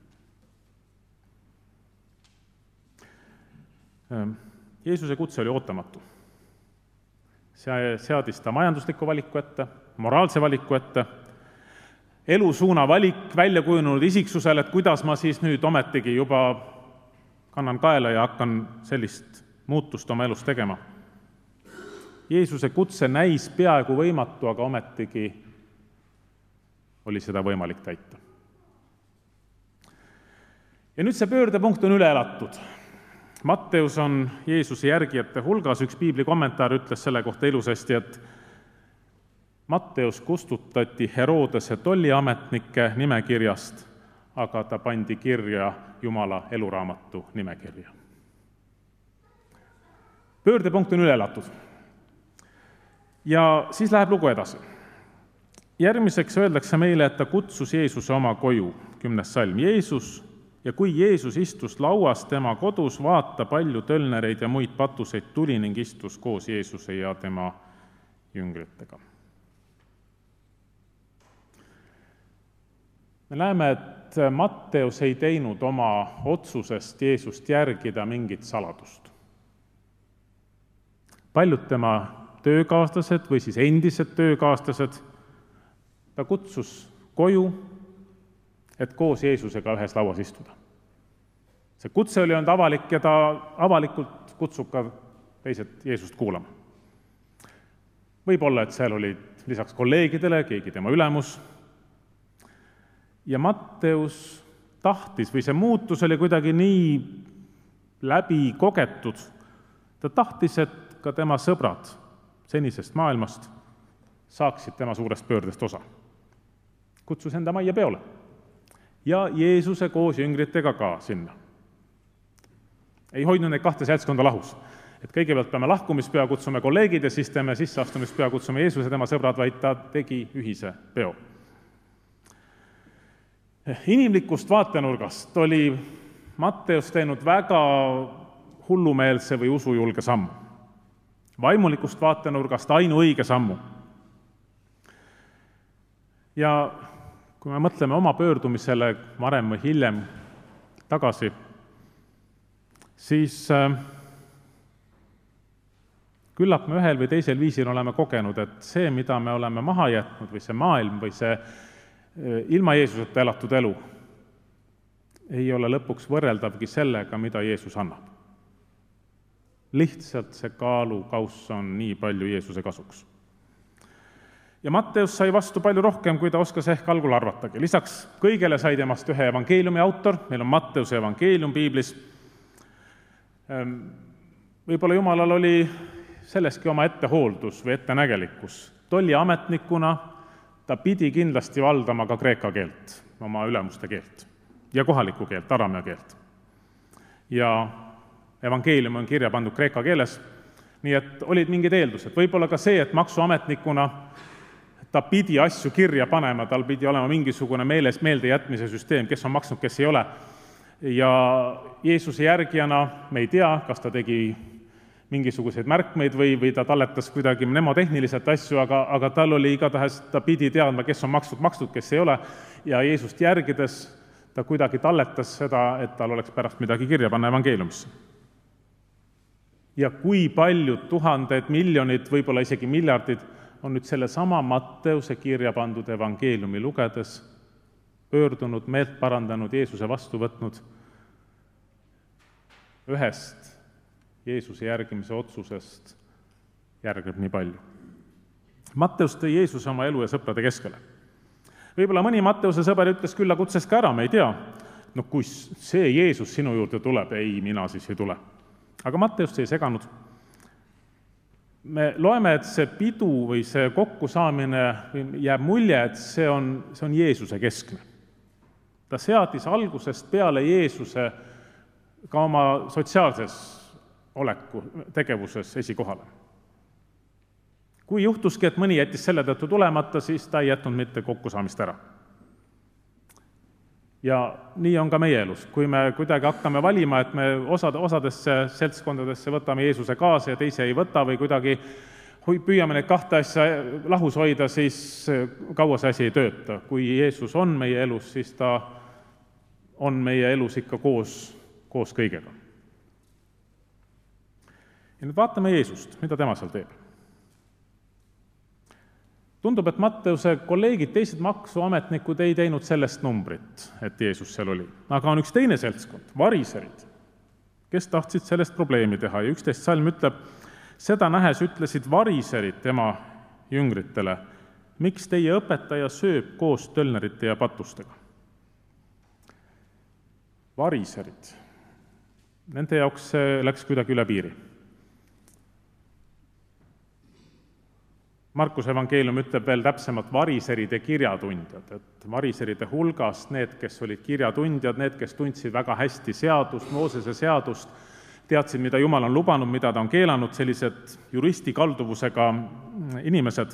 Jeesuse kutse oli ootamatu. See seadis ta majandusliku valiku ette, moraalse valiku ette, elusuuna valik välja kujunenud isiksusele, et kuidas ma siis nüüd ometigi juba kannan kaela ja hakkan sellist muutust oma elus tegema. Jeesuse kutse näis peaaegu võimatu, aga ometigi oli seda võimalik täita. Ja nüüd see pöördepunkt on üle elatud. Matteus on Jeesuse järgijate hulgas, üks piibli kommentaar ütles selle kohta ilusasti, et Matteus kustutati Herodese tolliametnike nimekirjast, aga ta pandi kirja Jumala eluraamatu nimekirja. Pöördepunkt on üle elatud. Ja siis läheb lugu edasi. Järgmiseks öeldakse meile, et ta kutsus Jeesuse oma koju, kümnes salm. Jeesus ja kui Jeesus istus lauas tema kodus, vaata palju tölnereid ja muid patuseid tuli ning istus koos Jeesuse ja tema jüngritega. Me näeme, et Matteus ei teinud oma otsusest Jeesust järgida mingit saladust. Paljud tema töökaaslased või siis endised töökaaslased ta kutsus koju, et koos Jeesusega ühes lauas istuda. See kutse oli olnud avalik ja ta avalikult kutsub ka teised Jeesust kuulama. Võib-olla, et seal olid lisaks kolleegidele keegi tema ülemus. Ja Matteus tahtis, või see muutus oli kuidagi nii läbi kogetud, ta tahtis, et ka tema sõbrad senisest maailmast saaksid tema suurest pöördest osa. Kutsus enda majja peole ja Jeesuse koos jüngritega ka sinna. Ei hoidnud neid kahte seltskonda lahus, et kõigepealt peame lahkumispea, kutsume kolleegid ja siis teeme sisseastumispea, kutsume Jeesuse tema sõbrad, vaid ta tegi ühise peo. Inimlikust vaatenurgast oli Matteus teinud väga hullumeelse või usujulge sammu. Vaimulikust vaatenurgast ainuõige sammu. Ja kui me mõtleme oma pöördumisele varem või hiljem tagasi, siis küllap me ühel või teisel viisil oleme kogenud, et see, mida me oleme maha jätnud või see maailm või see ilma Jeesuseta elatud elu, ei ole lõpuks võrreldavgi sellega, mida Jeesus annab. Lihtsalt see kaalukauss on nii palju Jeesuse kasuks. Ja Matteus sai vastu palju rohkem, kui ta oskas ehk algul arvatagi. Lisaks kõigele sai temast ühe evangeeliumi autor, meil on Matteuse evangeelium piiblis. Võib-olla Jumalal oli selleski oma ettehooldus või ettenägelikkus. Tolli ametnikuna ta pidi kindlasti valdama ka kreeka keelt, oma ülemuste keelt ja kohalikku keelt, aramea keelt. Ja evangeelium on kirja pandud kreeka keeles, nii et olid mingid eeldused. Võib-olla ka see, et maksuametnikuna ta pidi asju kirja panema, tal pidi olema mingisugune meeles meelde jätmise süsteem, kes on maksnud, kes ei ole. Ja Jeesuse järgijana me ei tea, kas ta tegi mingisuguseid märkmeid või, või ta talletas kuidagi mnemotehniliselt asju, aga, aga tal oli igatahes, ta pidi teadma, kes on maksnud, maksnud, kes ei ole, ja Jeesust järgides ta kuidagi talletas seda, et tal oleks pärast midagi kirja panna evangeeliumisse. Ja kui paljud tuhanded, miljonid, võib-olla isegi miljardid on nüüd selle sama Matteuse kirja pandud evangeeliumi lugedes pöördunud, meelt parandanud, Jeesuse vastu võtnud ühest Jeesuse järgimise otsusest järgneb nii palju. Matteus tõi Jeesuse oma elu ja sõprade keskele. Võib-olla mõni Matteuse sõber ütles külla kutses ka ära, me ei tea. No kui see Jeesus sinu juurde tuleb, ei, mina siis ei tule. Aga Matteus ei seganud. Me loeme, et see pidu või see kokkusaamine jääb mulje, et see on, see on Jeesuse keskne. Ta seadis algusest peale Jeesuse ka oma sotsiaalses oleku tegevuses esikohale. Kui juhtuski, et mõni jättis selle tõttu tulemata, siis ta ei jätnud mitte kokkusaamist ära. Ja nii on ka meie elus. Kui me kuidagi hakkame valima, et me osad, osadesse seltskondadesse võtame Jeesuse kaasa ja teise ei võta või kuidagi püüame neid kahte asja lahus hoida, siis kaua see asi ei tööta. Kui Jeesus on meie elus, siis ta on meie elus ikka koos, koos kõigega. Ja nüüd vaatame Jeesust, mida tema seal teeb. Tundub, et Matteuse kolleegid, teised maksuametnikud ei teinud sellest numbrit, et Jeesus seal oli. Aga on üks teine seltskond, variserid, kes tahtsid sellest probleemi teha. Ja üksteist salm ütleb, seda nähes ütlesid variserid tema jüngritele, miks teie õpetaja sööb koos tölnerite ja patustega. Variserid. Nende jaoks see läks kuidagi üle piiri. Markuse evangeelium ütleb veel täpsemalt variseride kirjatundjad, et variseride hulgast need, kes olid kirjatundjad, need, kes tundsid väga hästi seadust, Moosese seadust, teadsid, mida Jumal on lubanud, mida ta on keelanud, sellised juristi kalduvusega inimesed.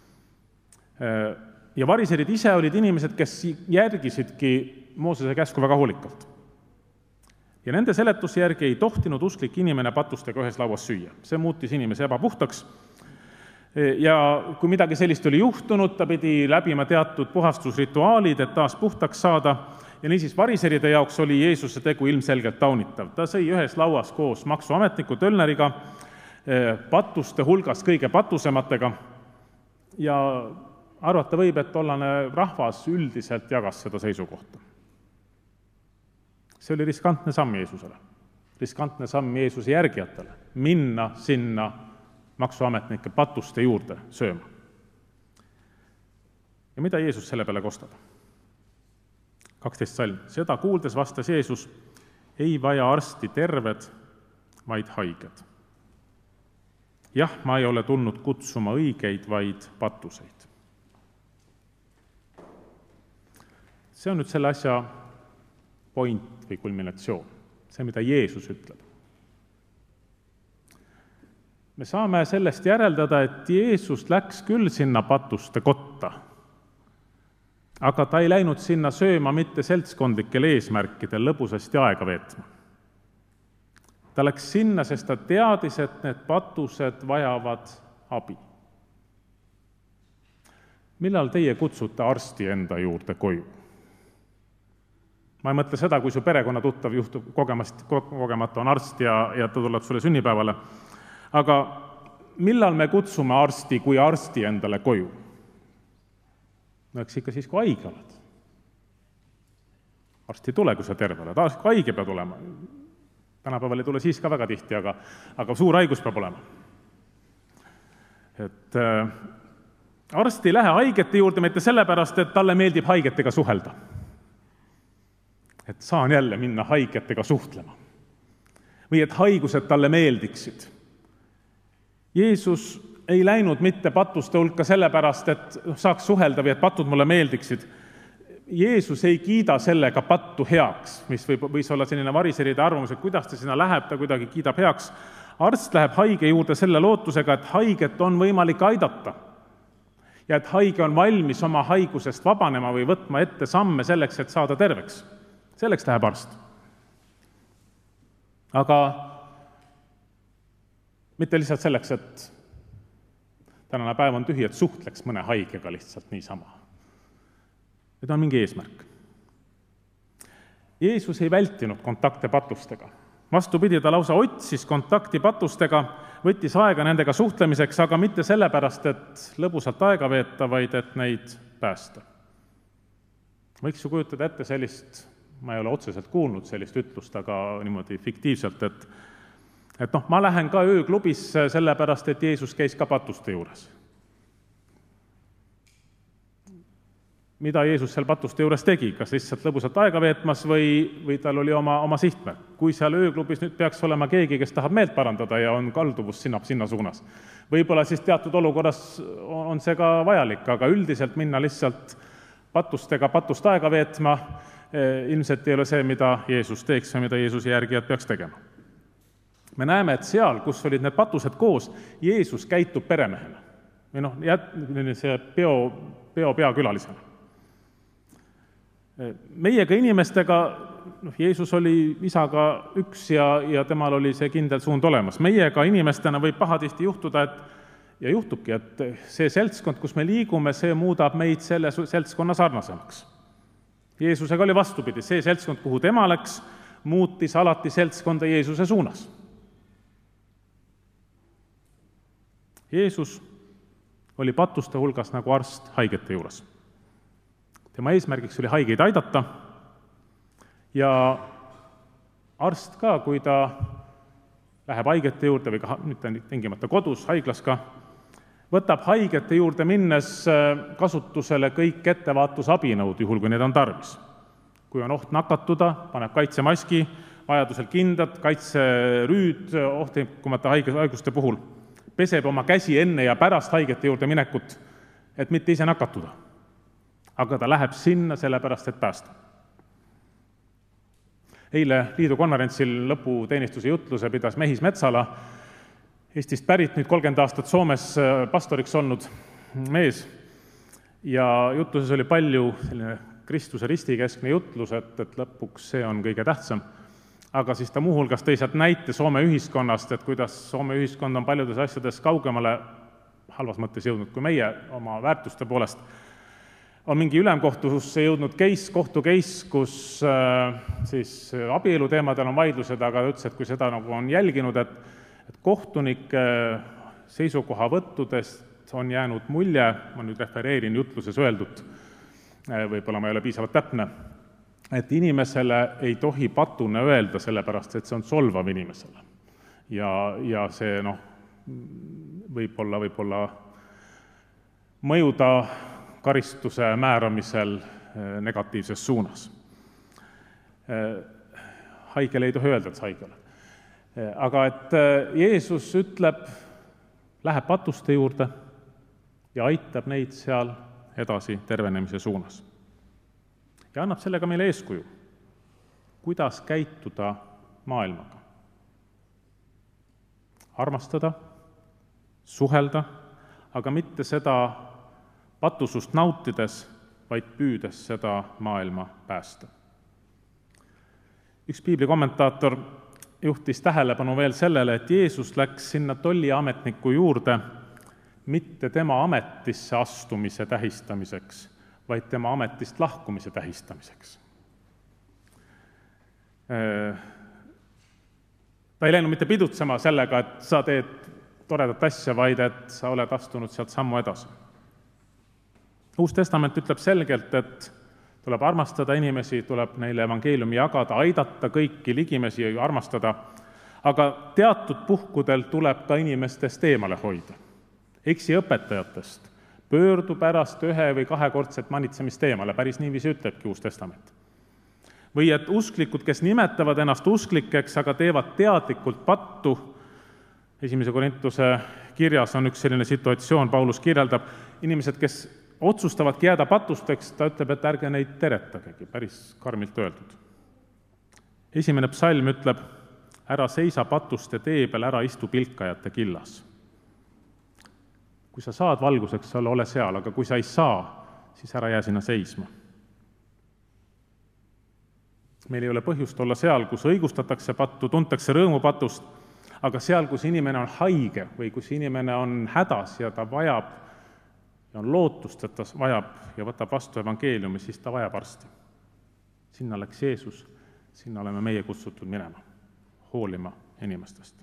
Ja variserid ise olid inimesed, kes järgisidki Moosese käsku väga hoolikalt. Ja nende seletuse järgi ei tohtinud usklik inimene patustega ühes lauas süüa. See muutis inimese ebapuhtaks. Ja kui midagi sellist oli juhtunud, ta pidi läbima teatud puhastusrituaalid, et taas puhtaks saada, ja niisiis variseride jaoks oli Jeesuse tegu ilmselgelt taunitav. Ta sõi ühes lauas koos maksuametniku Tölneriga, patuste hulgas kõige patusematega ja arvata võib, et tollane rahvas üldiselt jagas seda seisukohta. See oli riskantne samm Jeesusele, riskantne samm Jeesuse järgijatele, minna sinna maksuametnike patuste juurde sööma. Ja mida Jeesus selle peale kostab? kaksteist salm. Seda kuuldes vastas Jeesus, ei vaja arsti terved, vaid haiged. Jah, ma ei ole tulnud kutsuma õigeid, vaid patuseid. See on nüüd selle asja point või kulminatsioon. See, mida Jeesus ütleb. Me saame sellest järeldada, et Jeesus läks küll sinna patuste kotta, aga ta ei läinud sinna sööma mitte seltskondlikel eesmärkidel lõbusasti aega veetma. Ta läks sinna, sest ta teadis, et need patused vajavad abi. Millal teie kutsute arsti enda juurde koju? Ma ei mõtle seda, kui su perekonna tuttav juhtub kogemast, kogemata on arst ja, ja ta tuleb sulle sünnipäevale. Aga millal me kutsume arsti kui arsti endale koju? No eks ikka siis, kui haige oled. Arsti ei tule, kui sa terve oled. Kui haige peab olema. Tänapäeval ei tule siis ka väga tihti, aga, aga suur haigus peab olema. Et äh, arst ei lähe haigete juurde mitte sellepärast, et talle meeldib haigetega suhelda. Et saan jälle minna haigetega suhtlema. Või et haigused talle meeldiksid. Jeesus ei läinud mitte patuste hulka sellepärast, et saaks suhelda või et patud mulle meeldiksid. Jeesus ei kiida sellega pattu heaks, mis võib, võis olla selline variseride arvamus, et kuidas ta sinna läheb, ta kuidagi kiidab heaks. Arst läheb haige juurde selle lootusega, et haiget on võimalik aidata ja et haige on valmis oma haigusest vabanema või võtma ette samme selleks, et saada terveks. Selleks läheb arst. Aga mitte lihtsalt selleks, et tänane päev on tühi, et suhtleks mõne haigega lihtsalt niisama. Need on mingi eesmärk. Jeesus ei vältinud kontakte patustega. Vastupidi, ta lausa otsis kontakti patustega, võttis aega nendega suhtlemiseks, aga mitte sellepärast, et lõbusalt aega veeta, vaid et neid päästa. Võiks ju kujutada ette sellist, ma ei ole otseselt kuulnud sellist ütlust, aga niimoodi fiktiivselt, et et noh, ma lähen ka ööklubisse sellepärast, et Jeesus käis ka patuste juures. Mida Jeesus seal patuste juures tegi? Kas lihtsalt lõbusalt aega veetmas või, või tal oli oma, oma sihtmärk? Kui seal ööklubis nüüd peaks olema keegi, kes tahab meelt parandada ja on kalduvus sinna, sinna suunas. Võib-olla siis teatud olukorras on see ka vajalik, aga üldiselt minna lihtsalt patustega patust aega veetma ilmselt ei ole see, mida Jeesus teeks ja mida Jeesuse järgijad peaks tegema. Me näeme, et seal, kus olid need patused koos, Jeesus käitub peremehena. Või noh, see peo, peo peakülalisena. Meiega inimestega, noh, Jeesus oli isaga üks ja, ja temal oli see kindel suund olemas. Meiega inimestena võib pahatihti juhtuda, et, ja juhtubki, et see seltskond, kus me liigume, see muudab meid selle seltskonna sarnasemaks. Jeesusega oli vastupidi, see seltskond, kuhu tema läks, muutis alati seltskonda Jeesuse suunas. Jeesus oli patuste hulgas nagu arst haigete juures. Tema eesmärgiks oli haigeid aidata ja arst ka, kui ta läheb haigete juurde või ka mitte tingimata kodus, haiglas ka, võtab haigete juurde minnes kasutusele kõik ettevaastusabinõud, juhul kui need on tarvis. Kui on oht nakatuda, paneb kaitsemaski, vajadusel kindad, kaitserüüd ohtlikumate haiguste puhul, peseb oma käsi enne ja pärast haigete juurde minekut, et mitte ise nakatuda. Aga ta läheb sinna sellepärast, et päästa. Eile liidu konverentsil lõputeenistuse jutluse pidas Mehis Metsala, Eestist pärit nüüd kolmkümmend aastat Soomes pastoriks olnud mees. Ja jutluses oli palju selline Kristuse ristikeskne jutlus, et, et lõpuks see on kõige tähtsam. Aga siis ta muuhulgas tõi sealt näite Soome ühiskonnast, et kuidas Soome ühiskond on paljudes asjades kaugemale halvas mõttes jõudnud kui meie oma väärtuste poolest. on mingi ülemkohtusse jõudnud case, kohtu case, kus siis abielu teemadel on vaidlused, aga ta ütles, et kui seda nagu on jälginud, et, et kohtunike seisukohavõttudest on jäänud mulje, ma nüüd refereerin jutluses öeldud, võib-olla ma ei ole piisavalt täpne, et inimesele ei tohi patune öelda, sellepärast et see on solvav inimesele. Ja, ja see noh, võib-olla, võib-olla mõjuda karistuse määramisel negatiivses suunas. Haigele ei tohi öelda, et haigele. Aga et Jeesus ütleb, läheb patuste juurde ja aitab neid seal edasi tervenemise suunas. Ja annab sellega meile eeskuju, kuidas käituda maailmaga. Armastada, suhelda, aga mitte seda patusust nautides, vaid püüdes seda maailma päästa. Üks piibli kommentaator juhtis tähelepanu veel sellele, et Jeesus läks sinna tolliametniku juurde mitte tema ametisse astumise tähistamiseks, vaid tema ametist lahkumise tähistamiseks. Ta ei läinud mitte pidutsema sellega, et sa teed toredat asja, vaid et sa oled astunud sealt sammu edasi. Uus testament ütleb selgelt, et tuleb armastada inimesi, tuleb neile evangeeliumi jagada, aidata kõiki ligimesi ja armastada, aga teatud puhkudel tuleb ka inimestest eemale hoida. Eksi õpetajatest pöördu pärast ühe või kahekordset manitsemist eemale, päris niiviisi ütlebki Uus testament. Või et usklikud, kes nimetavad ennast usklikeks, aga teevad teadlikult pattu, esimese Korintuse kirjas on üks selline situatsioon, Paulus kirjeldab, inimesed, kes otsustavadki jääda patusteks, ta ütleb, et ärge neid teretagegi, päris karmilt öeldud. Esimene psalm ütleb, ära seisa patuste tee peal, ära istu pilkajate killas. Kui sa saad valguseks olla, ole seal, aga kui sa ei saa, siis ära jää sinna seisma. Meil ei ole põhjust olla seal, kus õigustatakse pattu, tuntakse rõõmu patust, aga seal, kus inimene on haige või kus inimene on hädas ja ta vajab ja on lootust, et ta vajab ja võtab vastu evangeeliumi, siis ta vajab arsti. Sinna läks Jeesus, sinna oleme meie kutsutud minema, hoolima inimestest.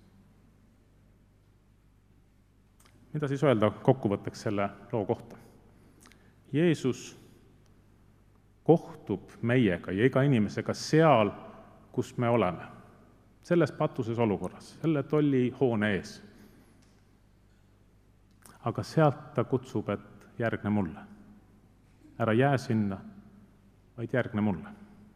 Mida siis öelda kokkuvõtteks selle loo kohta? Jeesus kohtub meiega ja iga inimesega seal, kus me oleme. Selles patuses olukorras, selle tolli hoone ees. Aga sealt ta kutsub, et järgne mulle. Ära jää sinna, vaid järgne mulle.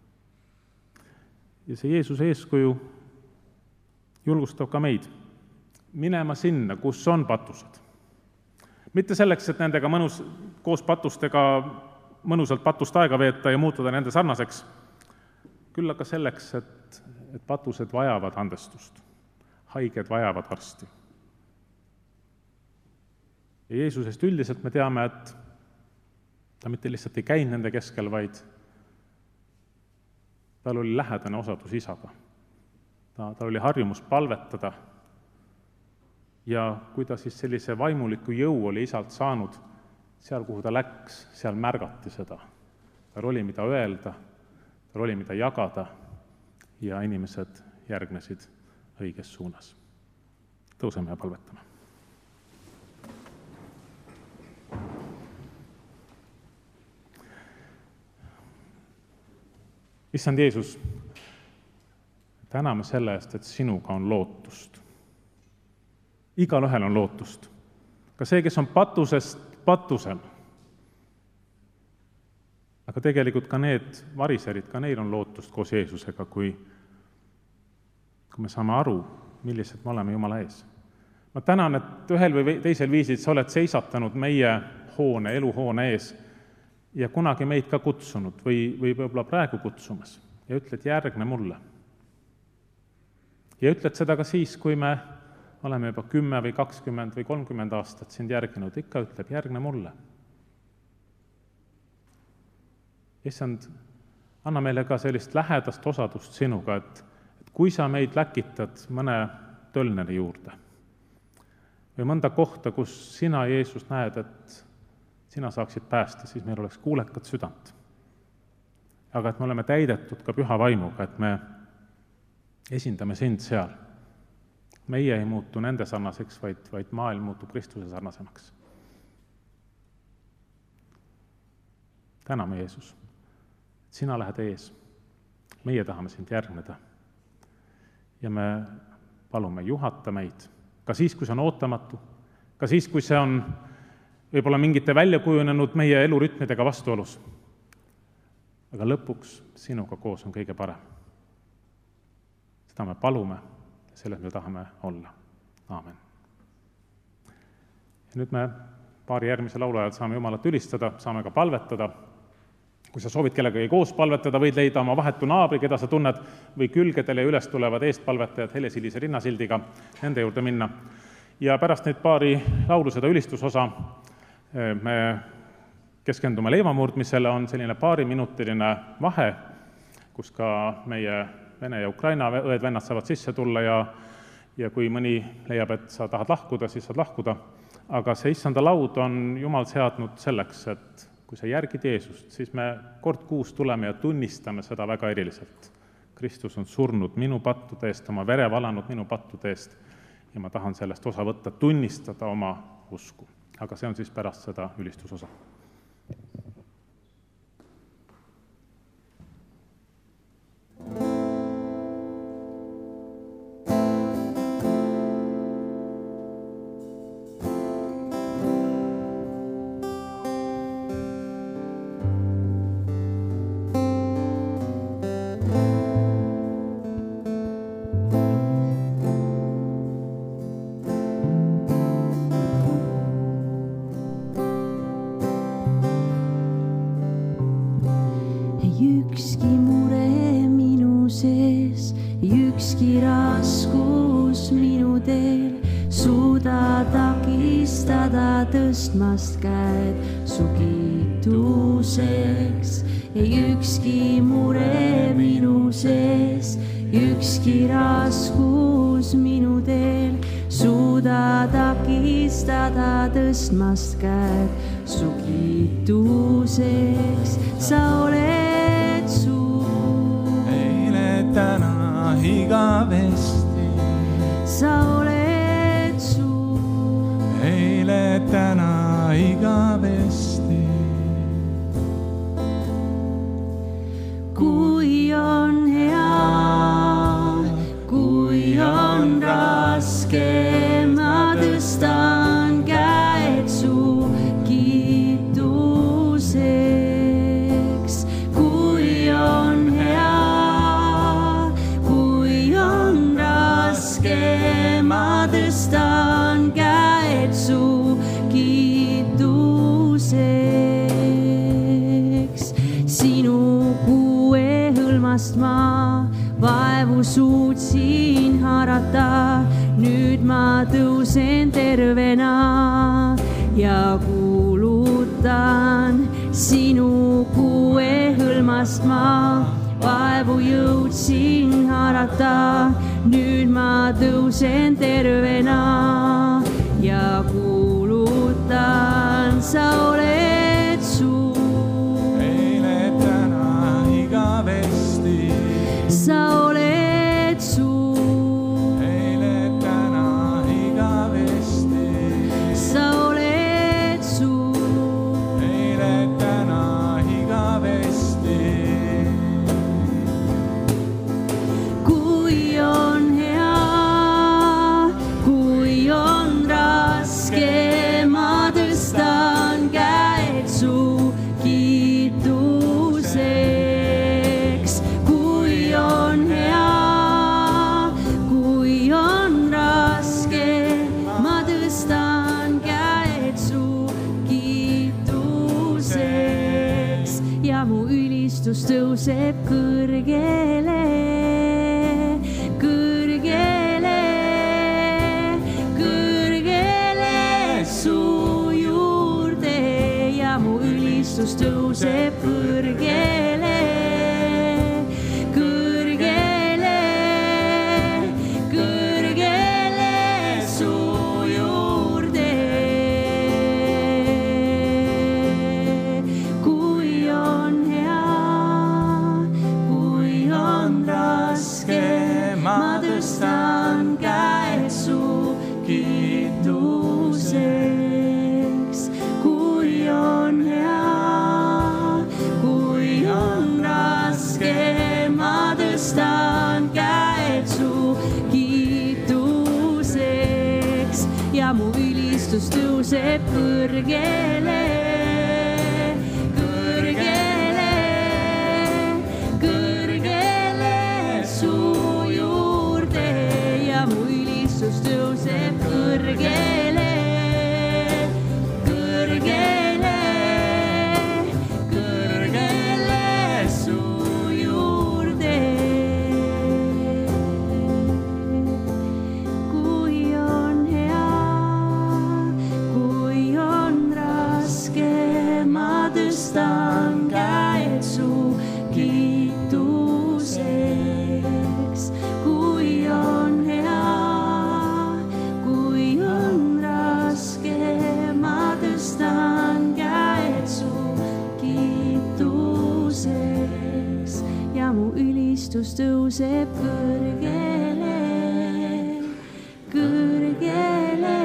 Ja see Jeesuse eeskuju julgustab ka meid minema sinna, kus on patused. Mitte selleks, et nendega mõnus, koos patustega mõnusalt patust aega veeta ja muutuda nende sarnaseks, küll aga selleks, et, et patused vajavad andestust, haiged vajavad arsti. Ja Jeesusest üldiselt me teame, et ta mitte lihtsalt ei käinud nende keskel, vaid tal oli lähedane osadus isaga. Ta, ta oli harjumus palvetada ja kui ta siis sellise vaimuliku jõu oli isalt saanud, seal, kuhu ta läks, seal märgati seda. Tal oli, mida öelda, tal oli, mida jagada ja inimesed järgnesid õiges suunas. Tõuseme ja palvetame. Issand Jeesus, täname selle eest, et sinuga on lootust. Igal ühel on lootust. Ka see, kes on patusest patusel. Aga tegelikult ka need variserid, ka neil on lootust koos Jeesusega, kui, kui me saame aru, millised me oleme Jumala ees. Ma tänan, et ühel või teisel viisil sa oled seisatanud meie hoone, eluhoone ees ja kunagi meid ka kutsunud või, või võib-olla praegu kutsumas ja ütled, järgne mulle. Ja ütled seda ka siis, kui me oleme juba kümme või kakskümmend või kolmkümmend aastat sind järginud, ikka ütleb, järgne mulle. Issand, anna meile ka sellist lähedast osadust sinuga, et, et kui sa meid läkitad mõne tölneri juurde või mõnda kohta, kus sina, Jeesus, näed, et sina saaksid päästa, siis meil oleks kuulekat südant. Aga et me oleme täidetud ka püha vaimuga, et me esindame sind seal. Meie ei muutu nende sarnaseks, vaid, vaid maailm muutub Kristuse sarnasemaks. Täname, Jeesus, et sina lähed ees. Meie tahame sind järgneda. Ja me palume, juhata meid. Ka siis, kui see on ootamatu. Ka siis, kui see on võib-olla mingite välja kujunenud meie elurütmidega vastuolus. Aga lõpuks sinuga koos on kõige parem. Seda me palume ja selles me tahame olla. Aamen. Ja nüüd me paari järgmise laulu ajal saame Jumalat ülistada, saame ka palvetada. Kui sa soovid kellegagi koos palvetada, võid leida oma vahetu naabri, keda sa tunned, või külgedele üles tulevad eestpalvetajad helesilise rinnasildiga, nende juurde minna. Ja pärast neid paari laulu seda ülistusosa me keskendume leivamurdmisele, on selline paariminutiline vahe, kus ka meie Vene ja Ukraina õed-vennad saavad sisse tulla ja, ja kui mõni leiab, et sa tahad lahkuda, siis saad lahkuda. Aga see issanda laud on Jumal seadnud selleks, et kui sa järgid Jeesust, siis me kord kuus tuleme ja tunnistame seda väga eriliselt. Kristus on surnud minu pattude eest, oma vere valanud minu pattude eest ja ma tahan sellest osa võtta, tunnistada oma usku. Aga see on siis pärast seda ülistusosa. Tõstmast käed su kiituseks. Ei ükski mure minu sees, ükski raskus minu teel suuda takistada tõstmast käed su kiituseks. Sa oled suur. Eile, täna, igavesti. Sa oled suur. Eile, täna, igavesti. Kui on hea, kui on raske, ma tõstan käed su kiituseks. Kui on hea, kui on raske, ma tõstan käed su kiituseks. Sinu kuue hõlmast ma vaevu suutsin harata, nüüd ma tõusen tervena ja kuulutan. Sinu kuue hõlmast ma vaevu jõudsin harata, nüüd ma tõusen tervena ja kuulutan. Sa oled suur. Eile, täna, igavesti. Sa oled suur. Eile, täna, igavesti. Sa oled suur. Eile, täna, igavesti. Kui on hea, kui on raske, ma tõstan käed su kiituseks. Kui on hea, kui on raske, ma tõstan käed su kiituseks. Ja mu ülistus tõuseb kõrgele, kõrgele, kõrgele su juurde. Ja mu ülistus tõuseb kõrgele, kõrgele, kõrgele su juurde. kiituseks, kui on hea, kui on raske, ma tõstan käed su kiituseks ja mu ülistus tõuseb kõrgele. Tõuseb kõrgele, kõrgele, kõrgele su juurde. Kui on hea, kui on raske, ma tõstan käed su kiituseks. Kui on hea, ja mu ülistus tõuseb kõrgele, kõrgele,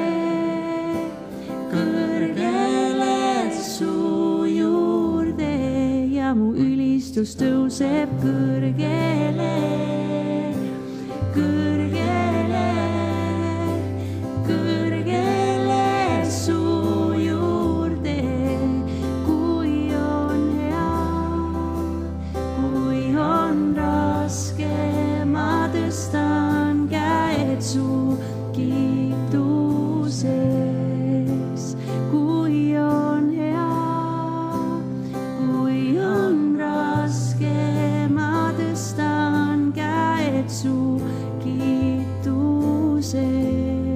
kõrgele su juurde ja mu ülistus tõuseb kõrgele, kõrgele, kõrgele su juurde. Kui on hea, kui on raske, ma tõstan käed su kiituseks. Kui on hea, kui on raske, ma tõstan käed su kiituseks.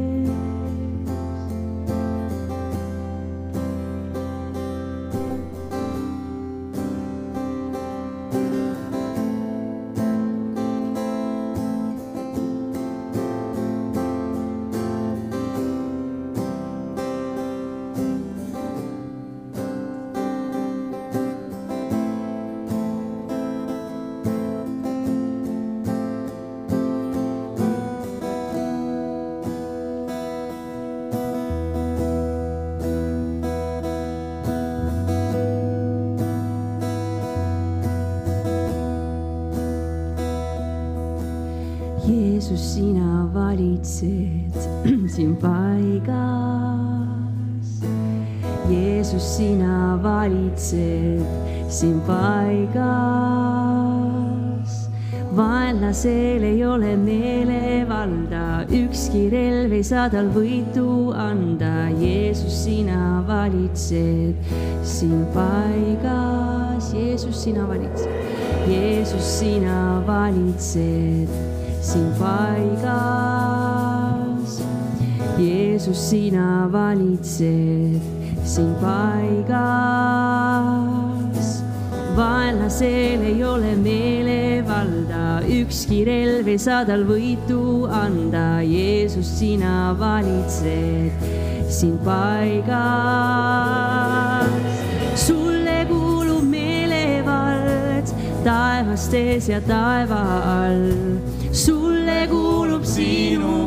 Jeesus, sina valitsed siin paigas. Jeesus, sina valitsed siin paigas. Vaenlasel ei ole meelevalda, ükski relv ei saa tal võitu anda. Jeesus, sina valitsed siin paigas. Jeesus, sina valitsed. Jeesus, sina valitsed siin paigas. Jeesus, sina valitsed siin paigas. Vaenlasel ei ole meelevalda, ükski relv ei saa tal võitu anda. Jeesus, sina valitsed siin paigas. Sulle kuulub meelevald taevastes ja taeva all. Sulle kuulub sinu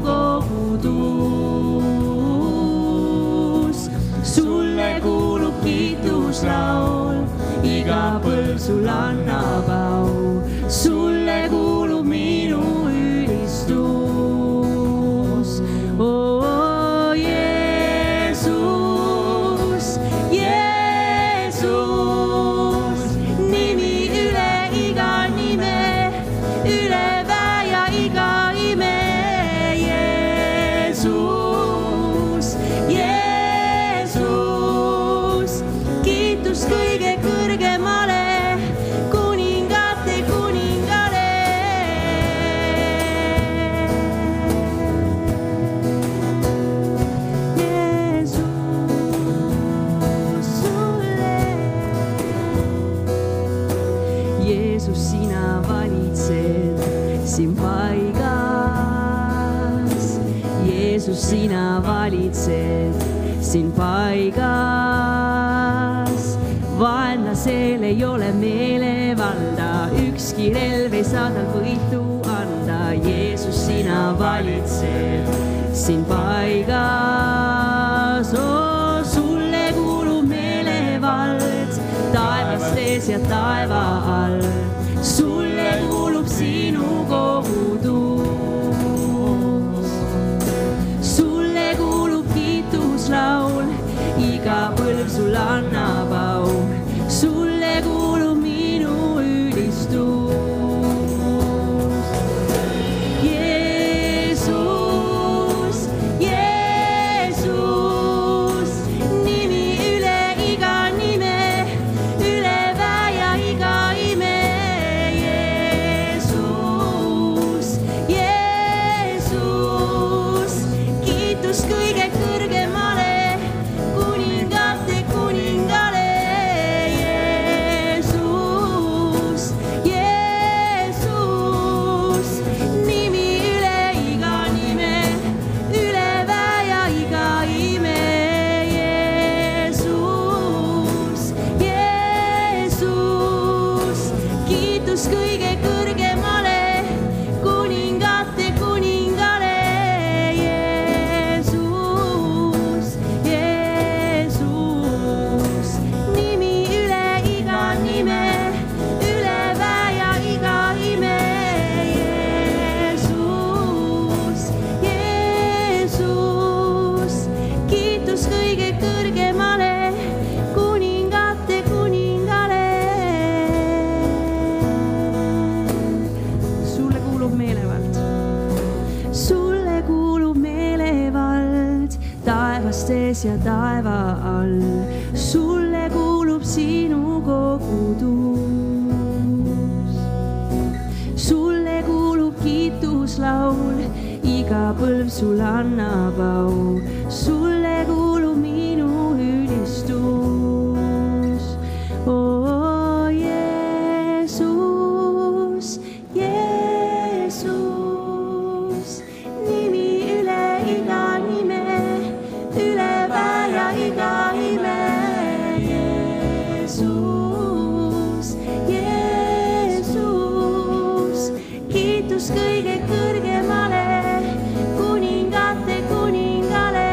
kogudus. Sulle kuulub kiituslaul, iga põlv sul annab au. Sulle kuulub minu ülistus. Oh, Jeesus, Jeesus, nimi üle iga nime, üle iga ime. Jeesus, Jeesus, kiitus kõige kõrgemale, kuningate kuningale. Jeesus, sulle. Jeesus, sina valitsed siin paigas. Jeesus, sina valitsed siin paigas. Vaenlasel ei ole meelevalda, ükski relv ei saa tal võitu anda. Jeesus, sina valitsed siin paigas. Oh, sulle kuulub meelevald taevastes ja taeva all. Sulle kuulub sinu kogudus. Sulle kuulub kiituslaul, iga põlv sul annab au. Sulle kuulub minu ülistus. Jeesus, Jeesus, nimi üle iga nime, üle väe ja iga ime. Jeesus, Jeesus, kiitus kõige kõrgemale, kuningate kuningale. Jeesus, Jeesus, nimi üle iga nime, üle väe ja iga ime. Jeesus, Jeesus, kiitus kõige kõrgemale, kuningate kuningale. Jeesus, Jeesus, nimi üle iga nime, üle väe ja iga ime. Jeesus, Jeesus, kiitus kõige kõrgemale, kuningate kuningale. Sulle kuulub meelevald. Sulle kuulub meelevald taevastes ja taeva all. Sulle kuulub sinu kogudus. Sulle kuulub kiituslaul, iga põlv sul annab au. Sulle kuulub minu ülistus. Oh, Jeesus, Jeesus, nimi üle iga nime, üle väe ja iga ime. Jeesus, Jeesus, kiitus kõige kõrgemale, kuningate kuningale.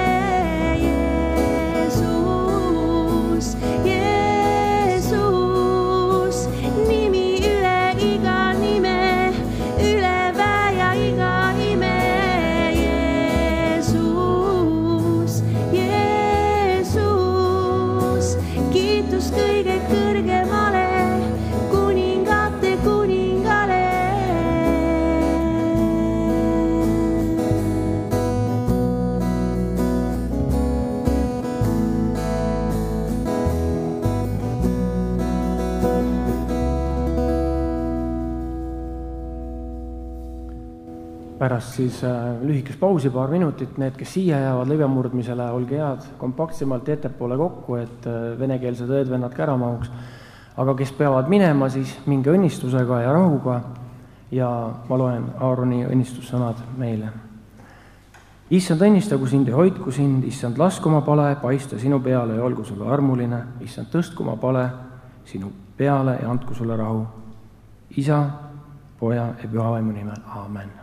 Jeesus, Jeesus, nimi üle iga nime, üle väe ja iga ime. Jeesus, Jeesus, kiitus kõige kõrgemale, kuningate kuningale. Pärast siis äh, lühikest pausi, paar minutit, need, kes siia jäävad leibemurdmisele, olge head, kompaktsemalt ettepoole kokku, et äh, venekeelsed õed-vennad ka ära mahuks. Aga kes peavad minema, siis minge õnnistusega ja rahuga ja ma loen Aaroni õnnistussõnad meile. Issand, õnnistagu sind ja hoidku sind, issand, lasku oma pale paista sinu peale ja olgu sulle armuline, issand, tõstku oma pale sinu peale ja andku sulle rahu. Isa, Poja ja Püha Vaimu nimel, aamen.